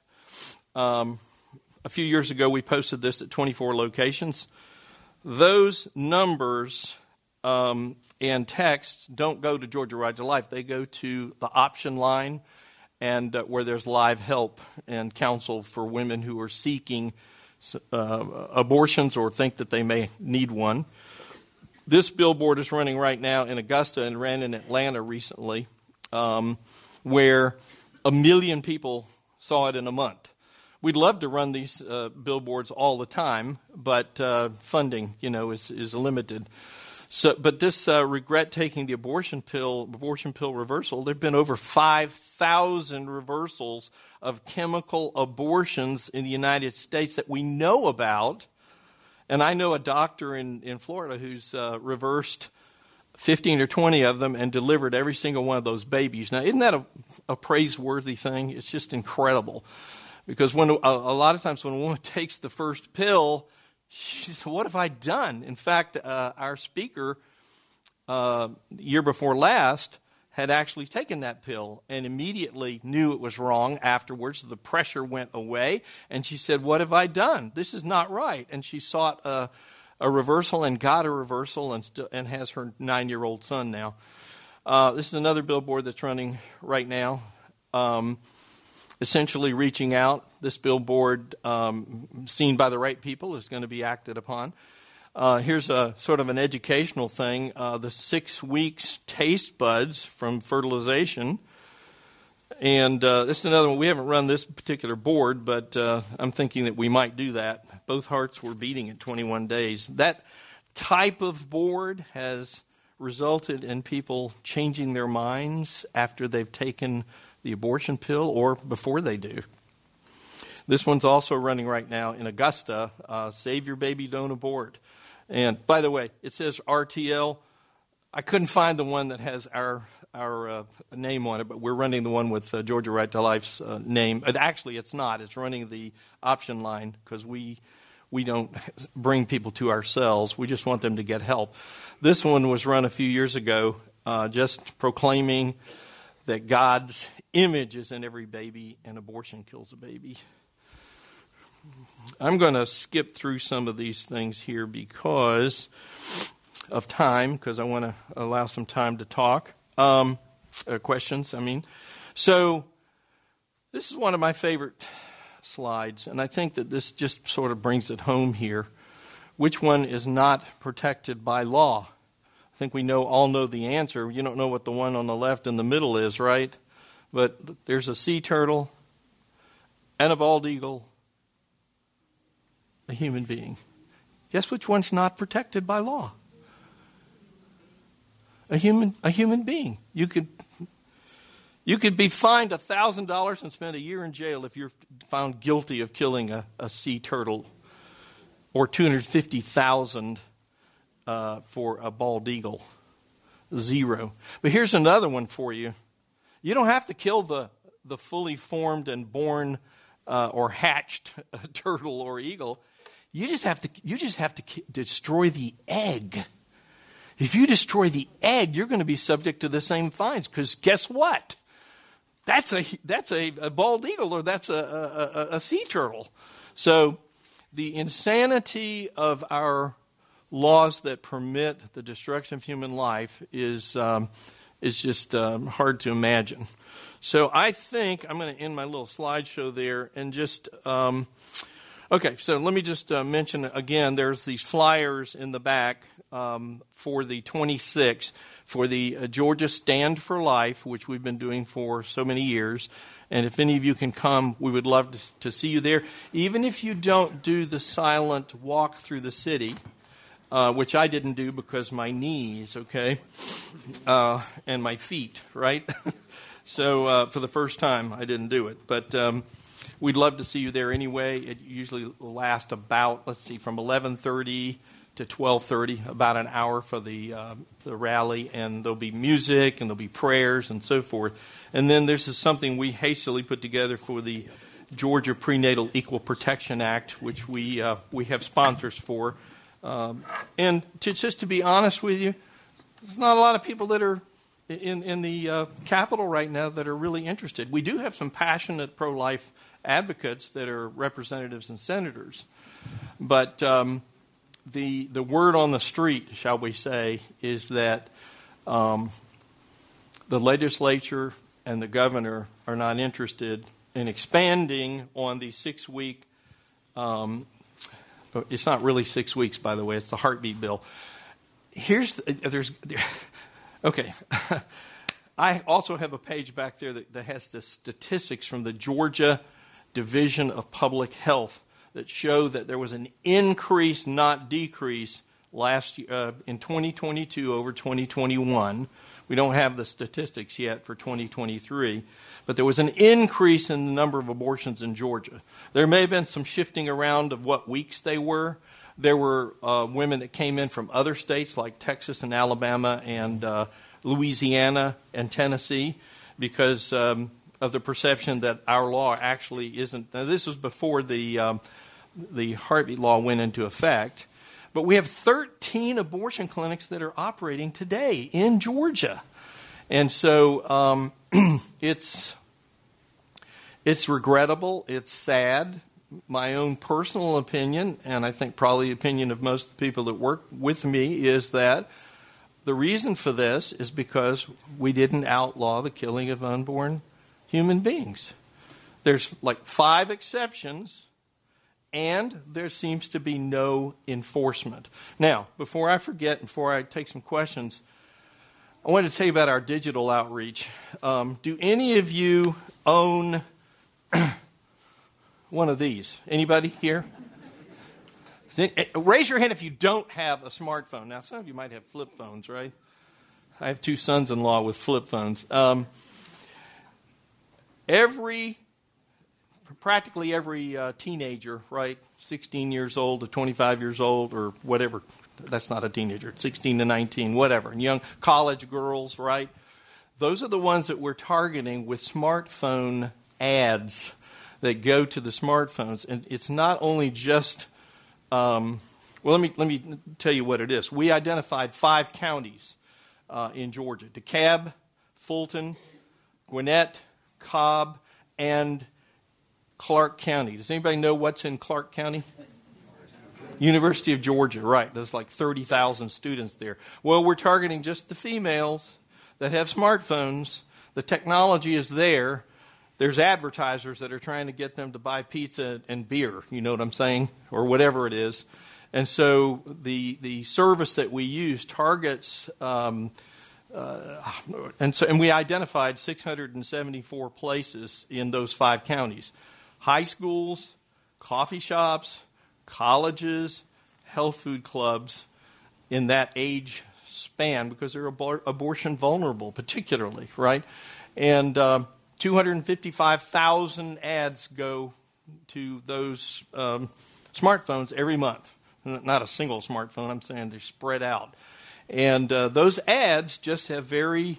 A few years ago, we posted this at 24 locations. Those numbers and texts don't go to Georgia Right to Life. They go to the option line, and where there's live help and counsel for women who are seeking abortions or think that they may need one. This billboard is running right now in Augusta and ran in Atlanta recently, where 1 million people saw it in a month. We'd love to run these billboards all the time, but funding, is limited. So, but this regret taking the abortion pill reversal. There've been over 5,000 reversals of chemical abortions in the United States that we know about, and I know a doctor in Florida who's reversed 15 or 20 of them and delivered every single one of those babies. Now, isn't that a praiseworthy thing? It's just incredible. Because when a lot of times when a woman takes the first pill, she says, what have I done? In fact, our speaker, year before last, had actually taken that pill and immediately knew it was wrong afterwards. The pressure went away, and she said, what have I done? This is not right. And she sought a reversal and got a reversal and has her 9-year-old son now. This is another billboard that's running right now. Essentially reaching out. This billboard, seen by the right people, is going to be acted upon. Here's a sort of an educational thing. The 6 weeks taste buds from fertilization. And this is another one. We haven't run this particular board, but I'm thinking that we might do that. Both hearts were beating at 21 days. That type of board has resulted in people changing their minds after they've taken the abortion pill or before they do. This one's also running right now in Augusta. Save your baby, don't abort. And by the way, it says RTL. I couldn't find the one that has our name on it, but we're running the one with Georgia Right to Life's name. Actually, it's not. It's running the option line because we don't bring people to ourselves. We just want them to get help. This one was run a few years ago, just proclaiming that God's image is in every baby and abortion kills a baby. I'm going to skip through some of these things here because of time, because I want to allow some time to talk. Questions, I mean. So this is one of my favorite slides, and I think that this just sort of brings it home here. Which one is not protected by law? I think we all know the answer. You don't know what the one on the left and the middle is, right? But there's a sea turtle and a bald eagle, a human being. Guess which one's not protected by law? A human being. You could be fined $1,000 and spend a year in jail if you're found guilty of killing a sea turtle, or $250,000 for a bald eagle. 0. But here's another one for you. You don't have to kill the fully formed and born or hatched turtle or eagle. You just have to destroy the egg. If you destroy the egg, you're going to be subject to the same fines, because guess what? that's a bald eagle, or that's a sea turtle. So the insanity of our laws that permit the destruction of human life is just hard to imagine. So I think I'm going to end my little slideshow there and just okay. So let me just mention again. There's these flyers in the back for the 26th for the Georgia Stand for Life, which we've been doing for so many years. And if any of you can come, we would love to see you there. Even if you don't do the silent walk through the city, which I didn't do because my knees, okay, and my feet, right? So for the first time, I didn't do it. But we'd love to see you there anyway. It usually lasts about, from 11:30 to 12:30, about an hour for the rally. And there'll be music and there'll be prayers and so forth. And then there's something we hastily put together for the Georgia Prenatal Equal Protection Act, which we have sponsors for. And to be honest with you, there's not a lot of people that are in the Capitol right now that are really interested. We do have some passionate pro-life advocates that are representatives and senators, but the word on the street, shall we say, is that the legislature and the governor are not interested in expanding on the 6-week. It's not really 6 weeks, by the way. It's the heartbeat bill. Okay. I also have a page back there that has the statistics from the Georgia Division of Public Health that show that there was an increase, not decrease, last year in 2022 over 2021. We don't have the statistics yet for 2023, but there was an increase in the number of abortions in Georgia. There may have been some shifting around of what weeks they were. There were women that came in from other states like Texas and Alabama and Louisiana and Tennessee because of the perception that our law actually isn't. Now, this was before the heartbeat law went into effect. But we have 13 abortion clinics that are operating today in Georgia. And so it's regrettable. It's sad. My own personal opinion, and I think probably the opinion of most of the people that work with me, is that the reason for this is because we didn't outlaw the killing of unborn human beings. There's like 5 exceptions, and there seems to be no enforcement. Now, before I forget, before I take some questions, I wanted to tell you about our digital outreach. Do any of you own one of these? Anybody here? Raise your hand if you don't have a smartphone. Now, some of you might have flip phones, right? I have 2 sons-in-law with flip phones. Practically every teenager, right, 16 years old to 25 years old or whatever, that's not a teenager, 16 to 19, whatever, and young college girls, right, those are the ones that we're targeting with smartphone ads that go to the smartphones. And it's not only just, let me tell you what it is. We identified 5 counties in Georgia: DeKalb, Fulton, Gwinnett, Cobb, and Clark County. Does anybody know what's in Clark County? University of Georgia, right. There's like 30,000 students there. Well, we're targeting just the females that have smartphones. The technology is there. There's advertisers that are trying to get them to buy pizza and beer, you know what I'm saying, or whatever it is. And so the service that we use targets, and we identified 674 places in those 5 counties. High schools, coffee shops, colleges, health food clubs in that age span because they're abortion vulnerable particularly, right? And 255,000 ads go to those smartphones every month. Not a single smartphone, I'm saying they're spread out. And those ads just have very,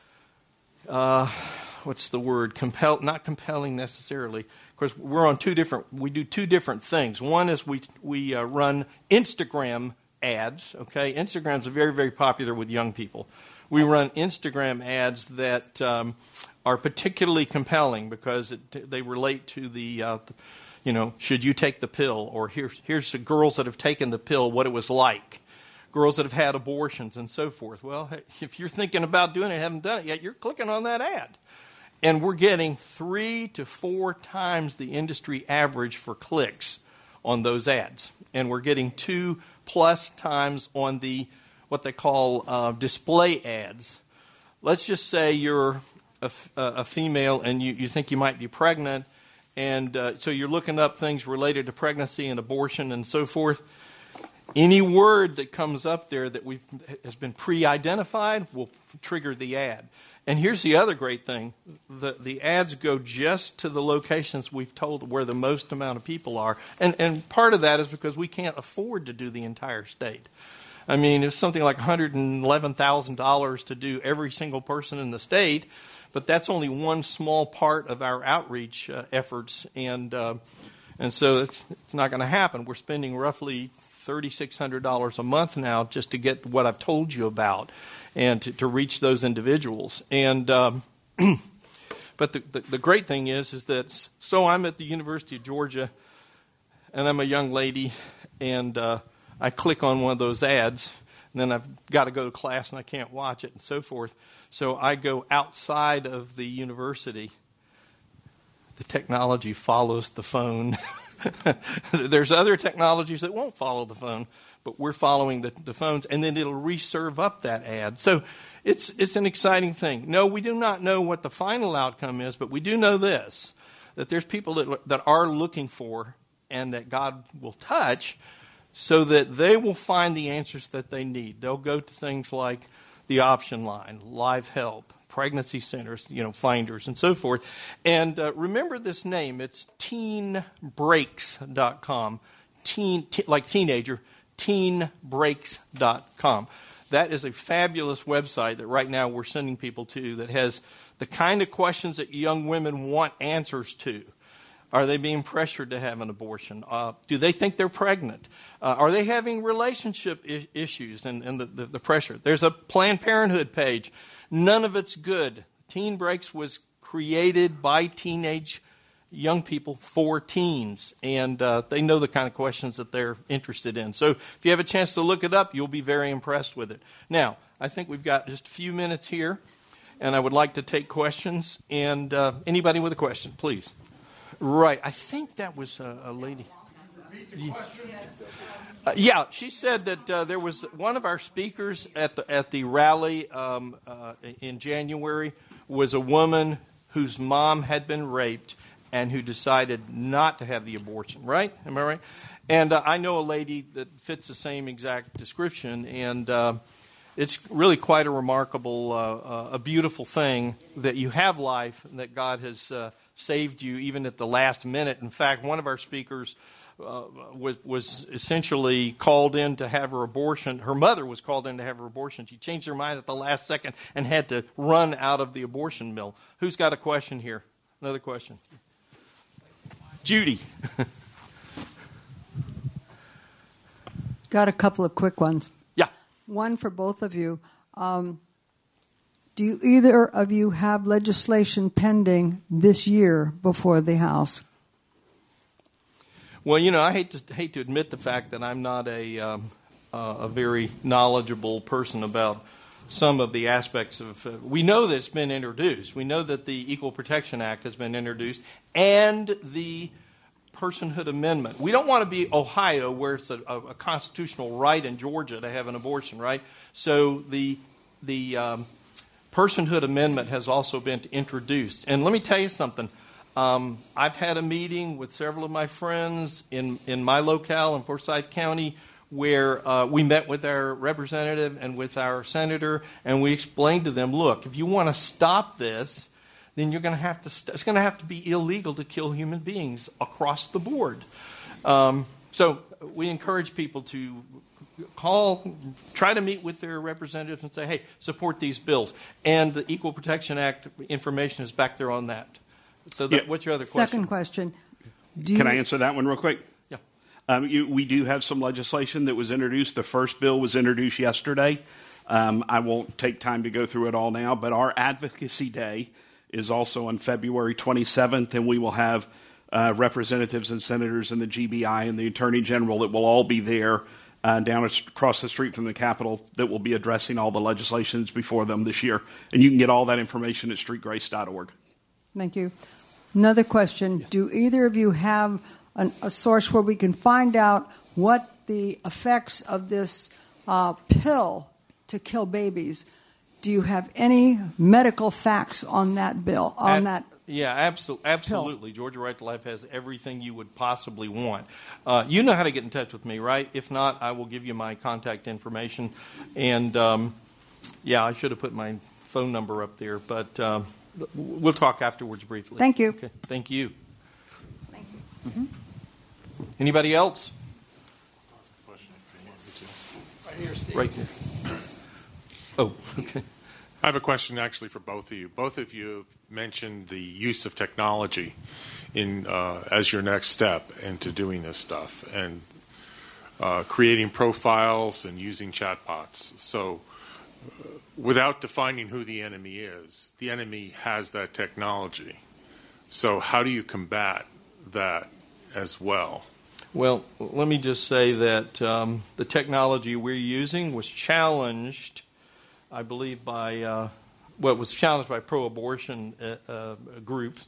what's the word? Not compelling necessarily. Of course, we do 2 different things. One is we run Instagram ads, okay? Instagram's very, very popular with young people. We run Instagram ads that are particularly compelling because they relate to the should you take the pill? Or here's the girls that have taken the pill, what it was like. Girls that have had abortions and so forth. Well, if you're thinking about doing it and haven't done it yet, you're clicking on that ad. And we're getting 3 to 4 times the industry average for clicks on those ads. And we're getting 2+ times on the what they call display ads. Let's just say you're a female and you think you might be pregnant, and so you're looking up things related to pregnancy and abortion and so forth. Any word that comes up there that has been pre-identified will trigger the ad. And here's the other great thing. The ads go just to the locations we've told where the most amount of people are. And part of that is because we can't afford to do the entire state. I mean, it's something like $111,000 to do every single person in the state, but that's only one small part of our outreach efforts. And so it's not going to happen. We're spending roughly $3,600 a month now just to get what I've told you about and to reach those individuals. And but the great thing is that so I'm at the University of Georgia, and I'm a young lady, and I click on one of those ads, and then I've got to go to class and I can't watch it and so forth. So I go outside of the university. The technology follows the phone. There's other technologies that won't follow the phone, but we're following the phones, and then it'll reserve up that ad. So it's an exciting thing. No, we do not know what the final outcome is, but we do know this, that there's people that are looking for and that God will touch so that they will find the answers that they need. They'll go to things like the Option Line, Live Help, pregnancy centers, finders, and so forth. And remember this name. It's teenbreaks.com. Like teenager, teenbreaks.com. That is a fabulous website that right now we're sending people to that has the kind of questions that young women want answers to. Are they being pressured to have an abortion? Do they think they're pregnant? Are they having relationship issues and the pressure? There's a Planned Parenthood page. None of it's good. Teen Breaks was created by teenage young people for teens, and they know the kind of questions that they're interested in. So if you have a chance to look it up, you'll be very impressed with it. Now, I think we've got just a few minutes here, and I would like to take questions. And anybody with a question, please. Right. I think that was a lady. Repeat the question. Yeah, she said that there was one of our speakers at the rally in January was a woman whose mom had been raped and who decided not to have the abortion. Right? Am I right? And I know a lady that fits the same exact description, and it's really quite a remarkable, a beautiful thing that you have life and that God has saved you even at the last minute. In fact, one of our speakers was essentially called in to have her abortion. Her mother was called in to have her abortion. She changed her mind at the last second and had to run out of the abortion mill. Who's got a question here? Another question? Judy. Got a couple of quick ones. Yeah. One for both of you. Do either of you have legislation pending this year before the House? Well, I hate to admit the fact that I'm not a very knowledgeable person about some of the aspects of. We know that it's been introduced. We know that the Equal Protection Act has been introduced, and the Personhood Amendment. We don't want to be Ohio, where it's a constitutional right in Georgia to have an abortion, right? So the Personhood Amendment has also been introduced. And let me tell you something. I've had a meeting with several of my friends in my locale in Forsyth County where we met with our representative and with our senator, and we explained to them, look, if you want to stop this, then you're going to have to. It's going to have to be illegal to kill human beings across the board. So we encourage people to try to meet with their representatives and say, hey, support these bills. And the Equal Protection Act information is back there on that. So what's your other question? Second question. Can I answer that one real quick? Yeah. We do have some legislation that was introduced. The first bill was introduced yesterday. I won't take time to go through it all now, but our Advocacy Day is also on February 27th, and we will have representatives and senators and the GBI and the Attorney General that will all be there down across the street from the Capitol that will be addressing all the legislations before them this year. And you can get all that information at streetgrace.org. Thank you. Another question. Yes. Do either of you have a source where we can find out what the effects of this pill to kill babies? Do you have any medical facts on that bill, on that? Yeah, absolutely. Georgia Right to Life has everything you would possibly want. You know how to get in touch with me, right? If not, I will give you my contact information. And, I should have put my phone number up there, but we'll talk afterwards briefly. Thank you. Okay. Thank you. Thank you. Mm-hmm. Anybody else? Right here, Steve. Right here. Oh, okay. I have a question actually for both of you. Both of you mentioned the use of technology in as your next step into doing this stuff and creating profiles and using chatbots. So without defining who the enemy is, the enemy has that technology. So how do you combat that as well? Well, let me just say that the technology we're using was challenged, I believe, by was challenged by pro-abortion groups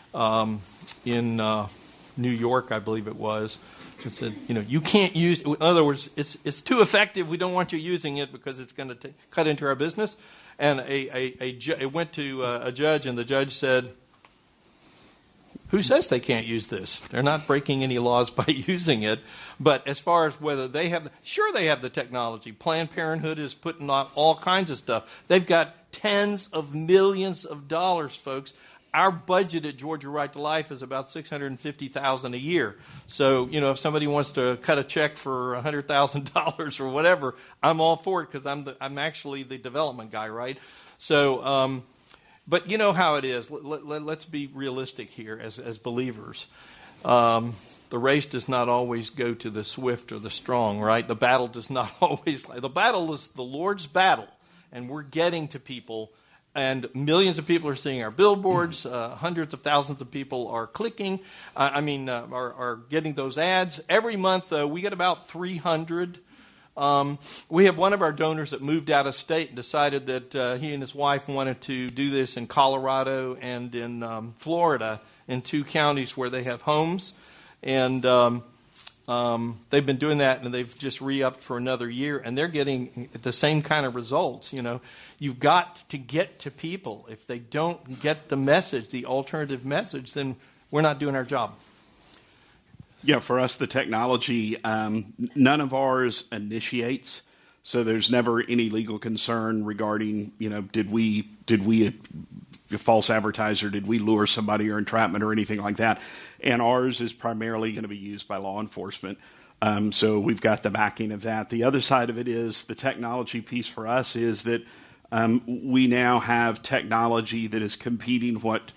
in New York, I believe it was. It said, you can't use. In other words, it's too effective. We don't want you using it because it's going to cut into our business. And it went to a judge, and the judge said, "Who says they can't use this? They're not breaking any laws by using it." But as far as whether they have, sure they have the technology. Planned Parenthood is putting out all kinds of stuff. They've got tens of millions of dollars, folks. Our budget at Georgia Right to Life is about $650,000 a year. So, if somebody wants to cut a check for $100,000 or whatever, I'm all for it because I'm actually the development guy, right? So, but you know how it is. Let's be realistic here as believers. The race does not always go to the swift or the strong, right? The battle does not always. The battle is the Lord's battle, and we're getting to people. And millions of people are seeing our billboards. Hundreds of thousands of people are clicking. Are getting those ads. Every month, we get about 300. We have one of our donors that moved out of state and decided that he and his wife wanted to do this in Colorado and in Florida, in 2 counties where they have homes. And they've been doing that, and they've just re-upped for another year, and they're getting the same kind of results. You've got to get to people. If they don't get the message, the alternative message, then we're not doing our job. Yeah, for us, the technology, none of ours initiates, so there's never any legal concern regarding, did we false advertise or did we lure somebody or entrapment or anything like that. And ours is primarily going to be used by law enforcement. So we've got the backing of that. The other side of it is the technology piece for us is that we now have technology that is competing what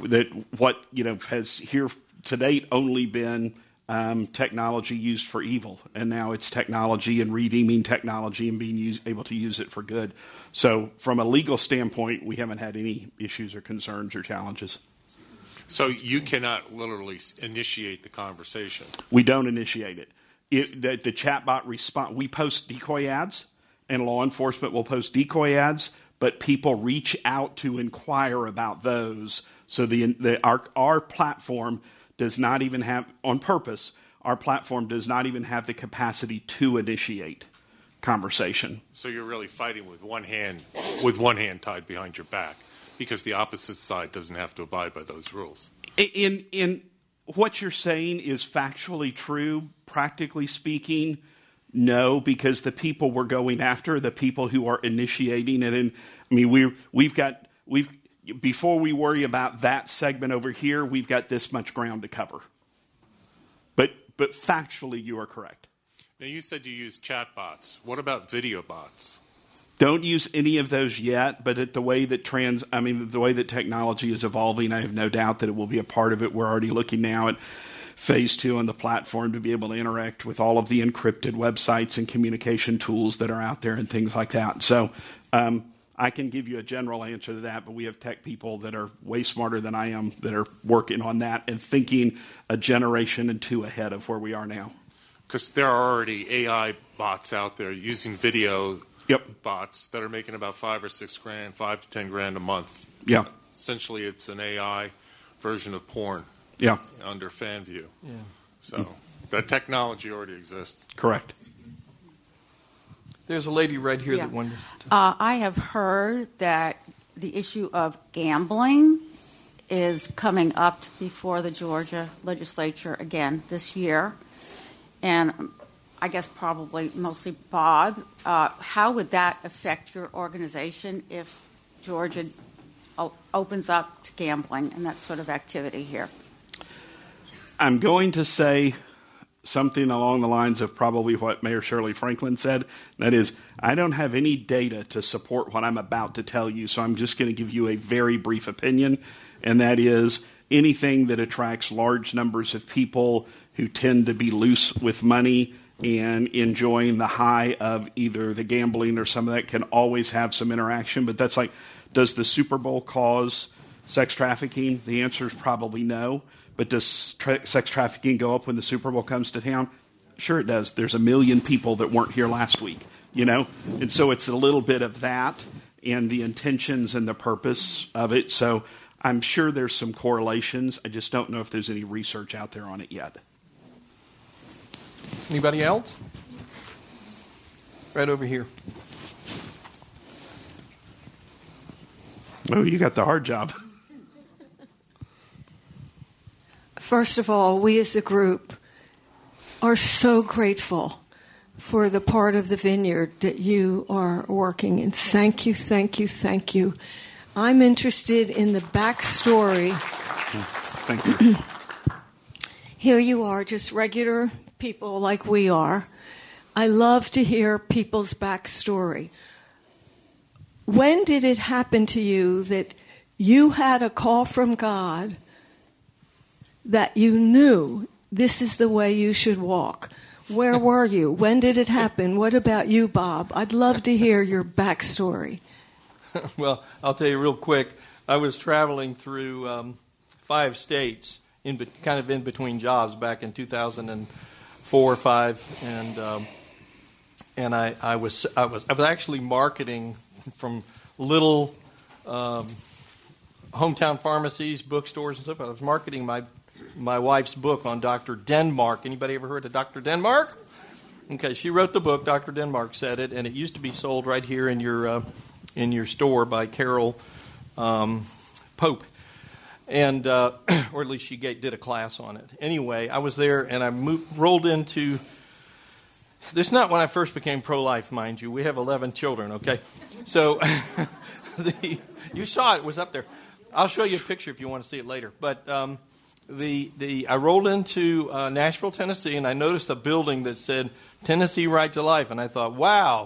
has here to date only been technology used for evil, and now it's technology and redeeming technology and being able to use it for good. So from a legal standpoint, we haven't had any issues or concerns or challenges. So you cannot literally initiate the conversation? We don't initiate it. The chatbot response, we post decoy ads, and law enforcement will post decoy ads, but people reach out to inquire about those. So our platform does not even have, on purpose, our platform does not even have the capacity to initiate conversation. So you're really fighting with one hand tied behind your back because the opposite side doesn't have to abide by those rules. In what you're saying is factually true. Practically speaking, no, because the people we're going after, the people who are initiating it, and before we worry about that segment over here, we've got this much ground to cover. But factually, you are correct. Now, you said you use chatbots. What about video bots? Don't use any of those yet, but the way that technology is evolving, I have no doubt that it will be a part of it. We're already looking now at phase 2 on the platform to be able to interact with all of the encrypted websites and communication tools that are out there and things like that. So I can give you a general answer to that, but we have tech people that are way smarter than I am that are working on that and thinking a generation and 2 ahead of where we are now. Because there are already AI bots out there using video bots that are making about $5 or $6 grand, $5 to $10 grand a month. Yeah. Essentially, it's an AI version of porn. Yeah. Under FanView. Yeah. So that technology already exists. Correct. There's a lady right here that wanted to... I have heard that the issue of gambling is coming up before the Georgia legislature again this year. And I guess probably mostly Bob. How would that affect your organization if Georgia opens up to gambling and that sort of activity here? I'm going to say something along the lines of probably what Mayor Shirley Franklin said. That is, I don't have any data to support what I'm about to tell you, so I'm just going to give you a very brief opinion, and that is anything that attracts large numbers of people who tend to be loose with money and enjoying the high of either the gambling or some of that can always have some interaction. But that's like, does the Super Bowl cause sex trafficking? The answer is probably no. But does sex trafficking go up when the Super Bowl comes to town? Sure it does. There's 1 million people that weren't here last week, you know? And so it's a little bit of that and the intentions and the purpose of it. So I'm sure there's some correlations. I just don't know if there's any research out there on it yet. Anybody else? Right over here. Oh, you got the hard job. First of all, we as a group are so grateful for the part of the vineyard that you are working in. Thank you, thank you, thank you. I'm interested in the backstory. Thank you. Here you are, just regular people like we are. I love to hear people's backstory. When did it happen to you that you had a call from God that you knew this is the way you should walk? Where were you? When did it happen? What about you, Bob? I'd love to hear your backstory. Well, I'll tell you real quick. I was traveling through 5 states, kind of in between jobs back in 2004 or 5, and I was actually marketing from little hometown pharmacies, bookstores, and stuff. I was marketing my wife's book on Dr. Denmark. Anybody ever heard of Dr. Denmark? Okay, she wrote the book. Dr. Denmark said it, and it used to be sold right here in your store by Carol Pope, and or at least she did a class on it. Anyway, I was there, and I rolled into. This is not when I first became pro-life, mind you. We have 11 children. Okay, so you saw it was up there. I'll show you a picture if you want to see it later. But I rolled into Nashville, Tennessee, and I noticed a building that said Tennessee Right to Life, and I thought, wow.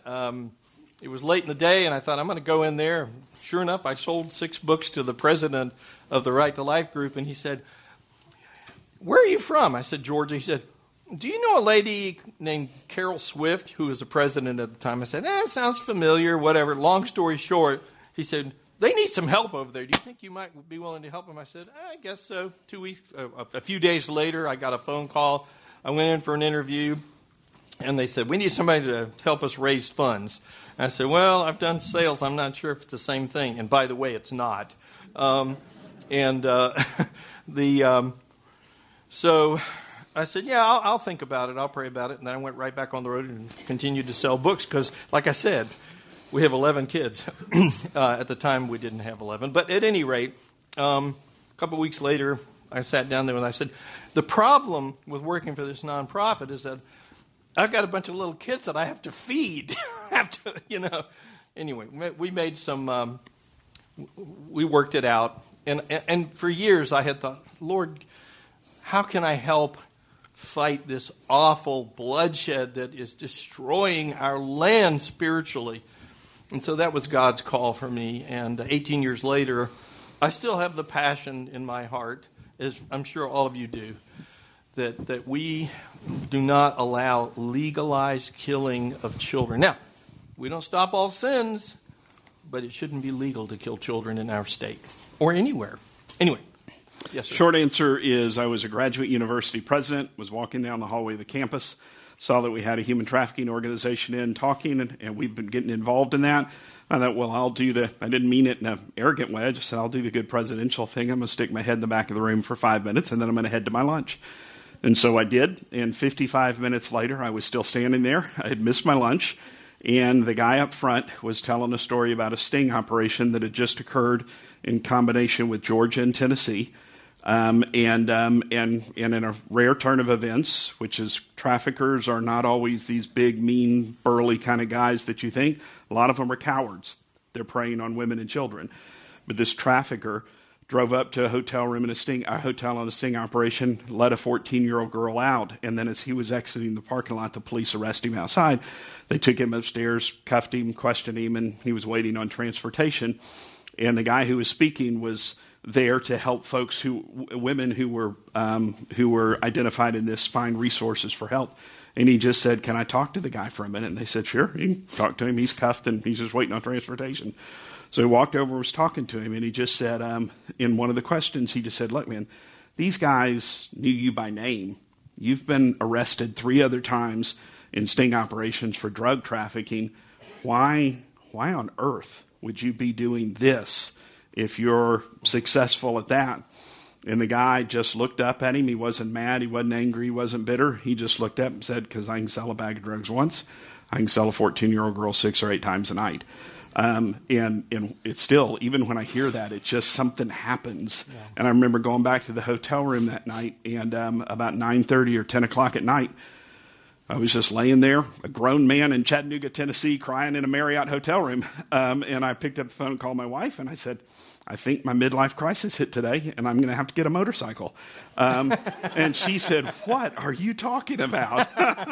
It was late in the day, and I thought, I'm going to go in there. Sure enough, I sold 6 books to the president of the Right to Life group, and he said, where are you from? I said, Georgia. He said, do you know a lady named Carol Swift, who was the president at the time? I said, sounds familiar, whatever. Long story short, he said, they need some help over there. Do you think you might be willing to help them? I said, I guess so. 2 weeks, a few days later, I got a phone call. I went in for an interview, and they said, we need somebody to help us raise funds. I said, well, I've done sales. I'm not sure if it's the same thing. And by the way, it's not. So I said, yeah, I'll think about it. I'll pray about it. And then I went right back on the road and continued to sell books because, like I said, we have 11 kids. At the time, we didn't have 11. But at any rate, a couple of weeks later, I sat down there and I said, the problem with working for this nonprofit is that I've got a bunch of little kids that I have to feed. Anyway, we made some. We worked it out, and for years I had thought, Lord, how can I help fight this awful bloodshed that is destroying our land spiritually? And so that was God's call for me. And 18 years later, I still have the passion in my heart, as I'm sure all of you do, that we do not allow legalized killing of children. Now, we don't stop all sins, but it shouldn't be legal to kill children in our state or anywhere. Anyway, yes, sir. Short answer is I was a graduate university president, was walking down the hallway of the campus, saw that we had a human trafficking organization in talking, and we've been getting involved in that. I thought, well, I didn't mean it in an arrogant way. I just said, I'll do the good presidential thing. I'm going to stick my head in the back of the room for 5 minutes, and then I'm going to head to my lunch. And so I did, and 55 minutes later, I was still standing there. I had missed my lunch, and the guy up front was telling a story about a sting operation that had just occurred in combination with Georgia and Tennessee. And in a rare turn of events, which is traffickers are not always these big, mean, burly kind of guys that you think. A lot of them are cowards. They're preying on women and children. But this trafficker drove up to a hotel room in a hotel on a sting operation, let a 14-year-old girl out, and then as he was exiting the parking lot, the police arrested him outside. They took him upstairs, cuffed him, questioned him, and he was waiting on transportation. And the guy who was speaking was there to help women who were identified in this, find resources for help. And he just said, "Can I talk to the guy for a minute?" And they said, "Sure, you can talk to him. He's cuffed and he's just waiting on transportation." So he walked over and was talking to him, and he just said, in one of the questions, he just said, "Look, man, these guys knew you by name. You've been arrested 3 other times in sting operations for drug trafficking. Why on earth would you be doing this if you're successful at that?" And the guy just looked up at him. He wasn't mad. He wasn't angry. He wasn't bitter. He just looked up and said, "Because I can sell a bag of drugs once. I can sell a 14-year-old girl 6 or 8 times a night." And it's still, even when I hear that, it just something happens. Yeah. And I remember going back to the hotel room that night, and about 9:30 or 10 o'clock at night, I was just laying there, a grown man in Chattanooga, Tennessee, crying in a Marriott hotel room. And I picked up the phone and called my wife, and I said, "I think my midlife crisis hit today, and I'm going to have to get a motorcycle." And she said, "What are you talking about?"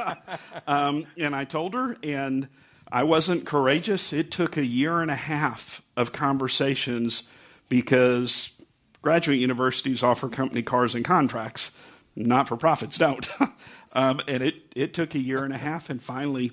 And I told her, and I wasn't courageous. It took a year and a half of conversations because graduate universities offer company cars and contracts. Not-for-profits don't. And it took a year and a half, and finally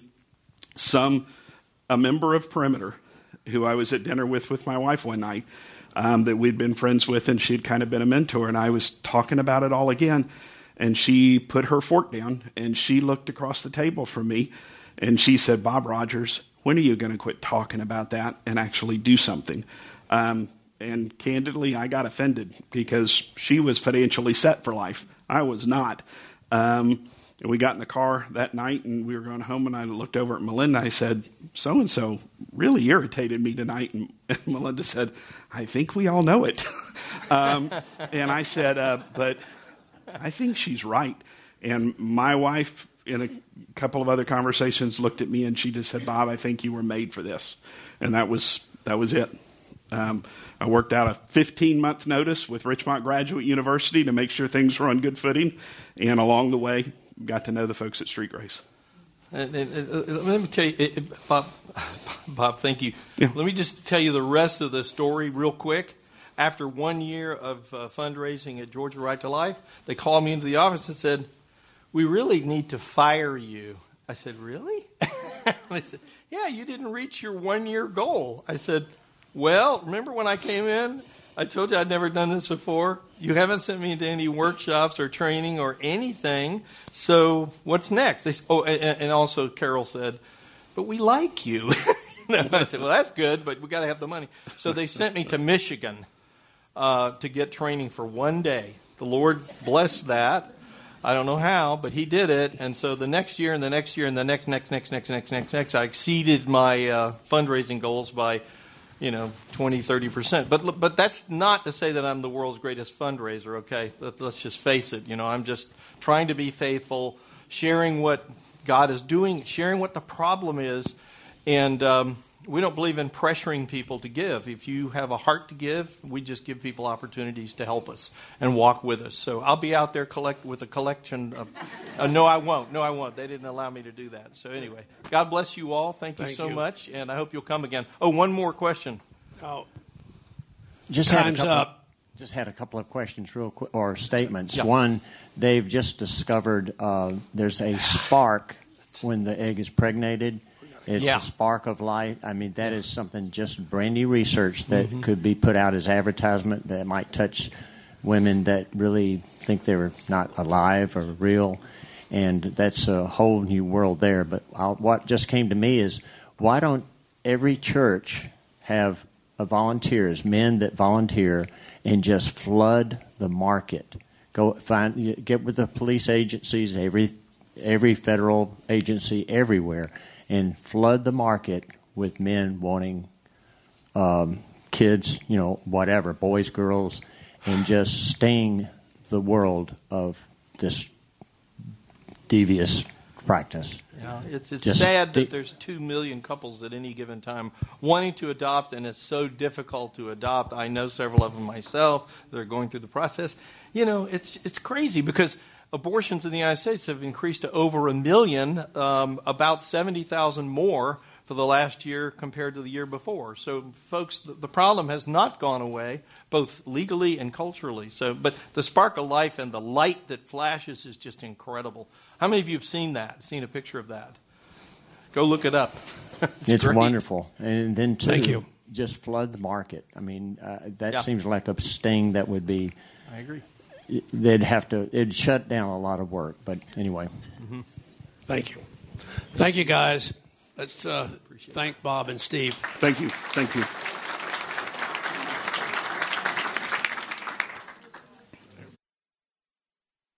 a member of Perimeter, who I was at dinner with my wife one night, that we'd been friends with, and she'd kind of been a mentor, and I was talking about it all again, and she put her fork down, and she looked across the table from me, and she said, "Bob Rogers, when are you going to quit talking about that and actually do something?" And candidly, I got offended because she was financially set for life. I was not. And we got in the car that night, and we were going home, and I looked over at Melinda. I said, "So-and-so really irritated me tonight." And Melinda said, "I think we all know it." And I said, "But I think she's right." And my wife, in a couple of other conversations, looked at me, and she just said, "Bob, I think you were made for this." And that was it. I worked out a 15-month notice with Richmont Graduate University to make sure things were on good footing, and along the way, got to know the folks at Street Grace. Let me tell you, Bob, thank you. Yeah. Let me just tell you the rest of the story real quick. After 1 year of fundraising at Georgia Right to Life, they called me into the office and said, "We really need to fire you." I said, "Really?" They said, "Yeah, you didn't reach your 1-year goal." I said, "Well, remember when I came in? I told you I'd never done this before. You haven't sent me into any workshops or training or anything. So what's next?" They, and also Carol said, "But we like you." I said, "Well, that's good, but we got to have the money." So they sent me to Michigan to get training for 1 day. The Lord blessed that. I don't know how, but He did it. And so the next year and the next year and the next, I exceeded my fundraising goals by 20, 30%. But that's not to say that I'm the world's greatest fundraiser, okay? Let's just face it. I'm just trying to be faithful, sharing what God is doing, sharing what the problem is. And we don't believe in pressuring people to give. If you have a heart to give, we just give people opportunities to help us and walk with us. So I'll be out there with a collection of... No, I won't. They didn't allow me to do that. So anyway, God bless you all. Thank you so much, and I hope you'll come again. Oh, one more question. Oh, Just time's up. Just had a couple of questions real quick, or statements. Yeah. One, they've just discovered there's a spark when the egg is pregnated. It's Yeah. a spark of light. I mean, that is something just brand new research that could be put out as advertisement that might touch women that really think they're not alive or real. And that's a whole new world there. But what just came to me is, why don't every church have volunteers, men that volunteer, and just flood the market? Get with the police agencies, every federal agency, everywhere, and flood the market with men wanting kids, whatever, boys, girls, and just sting the world of this devious practice. Yeah, it's Just sad that there's 2 million couples at any given time wanting to adopt, and it's so difficult to adopt. I know several of them myself. They're going through the process. It's crazy because abortions in the United States have increased to over 1 million, about 70,000 more for the last year compared to the year before. So, folks, the problem has not gone away, both legally and culturally. But the spark of life and the light that flashes is just incredible. How many of you have seen a picture of that? Go look it up. It's great. wonderful. And then, too, Thank you. just flood the market. I mean, that Yeah. seems like a sting that would be... I agree. It'd shut down a lot of work. But anyway. Thank you. Thank you, guys. Let's thank Bob and Steve. Thank you.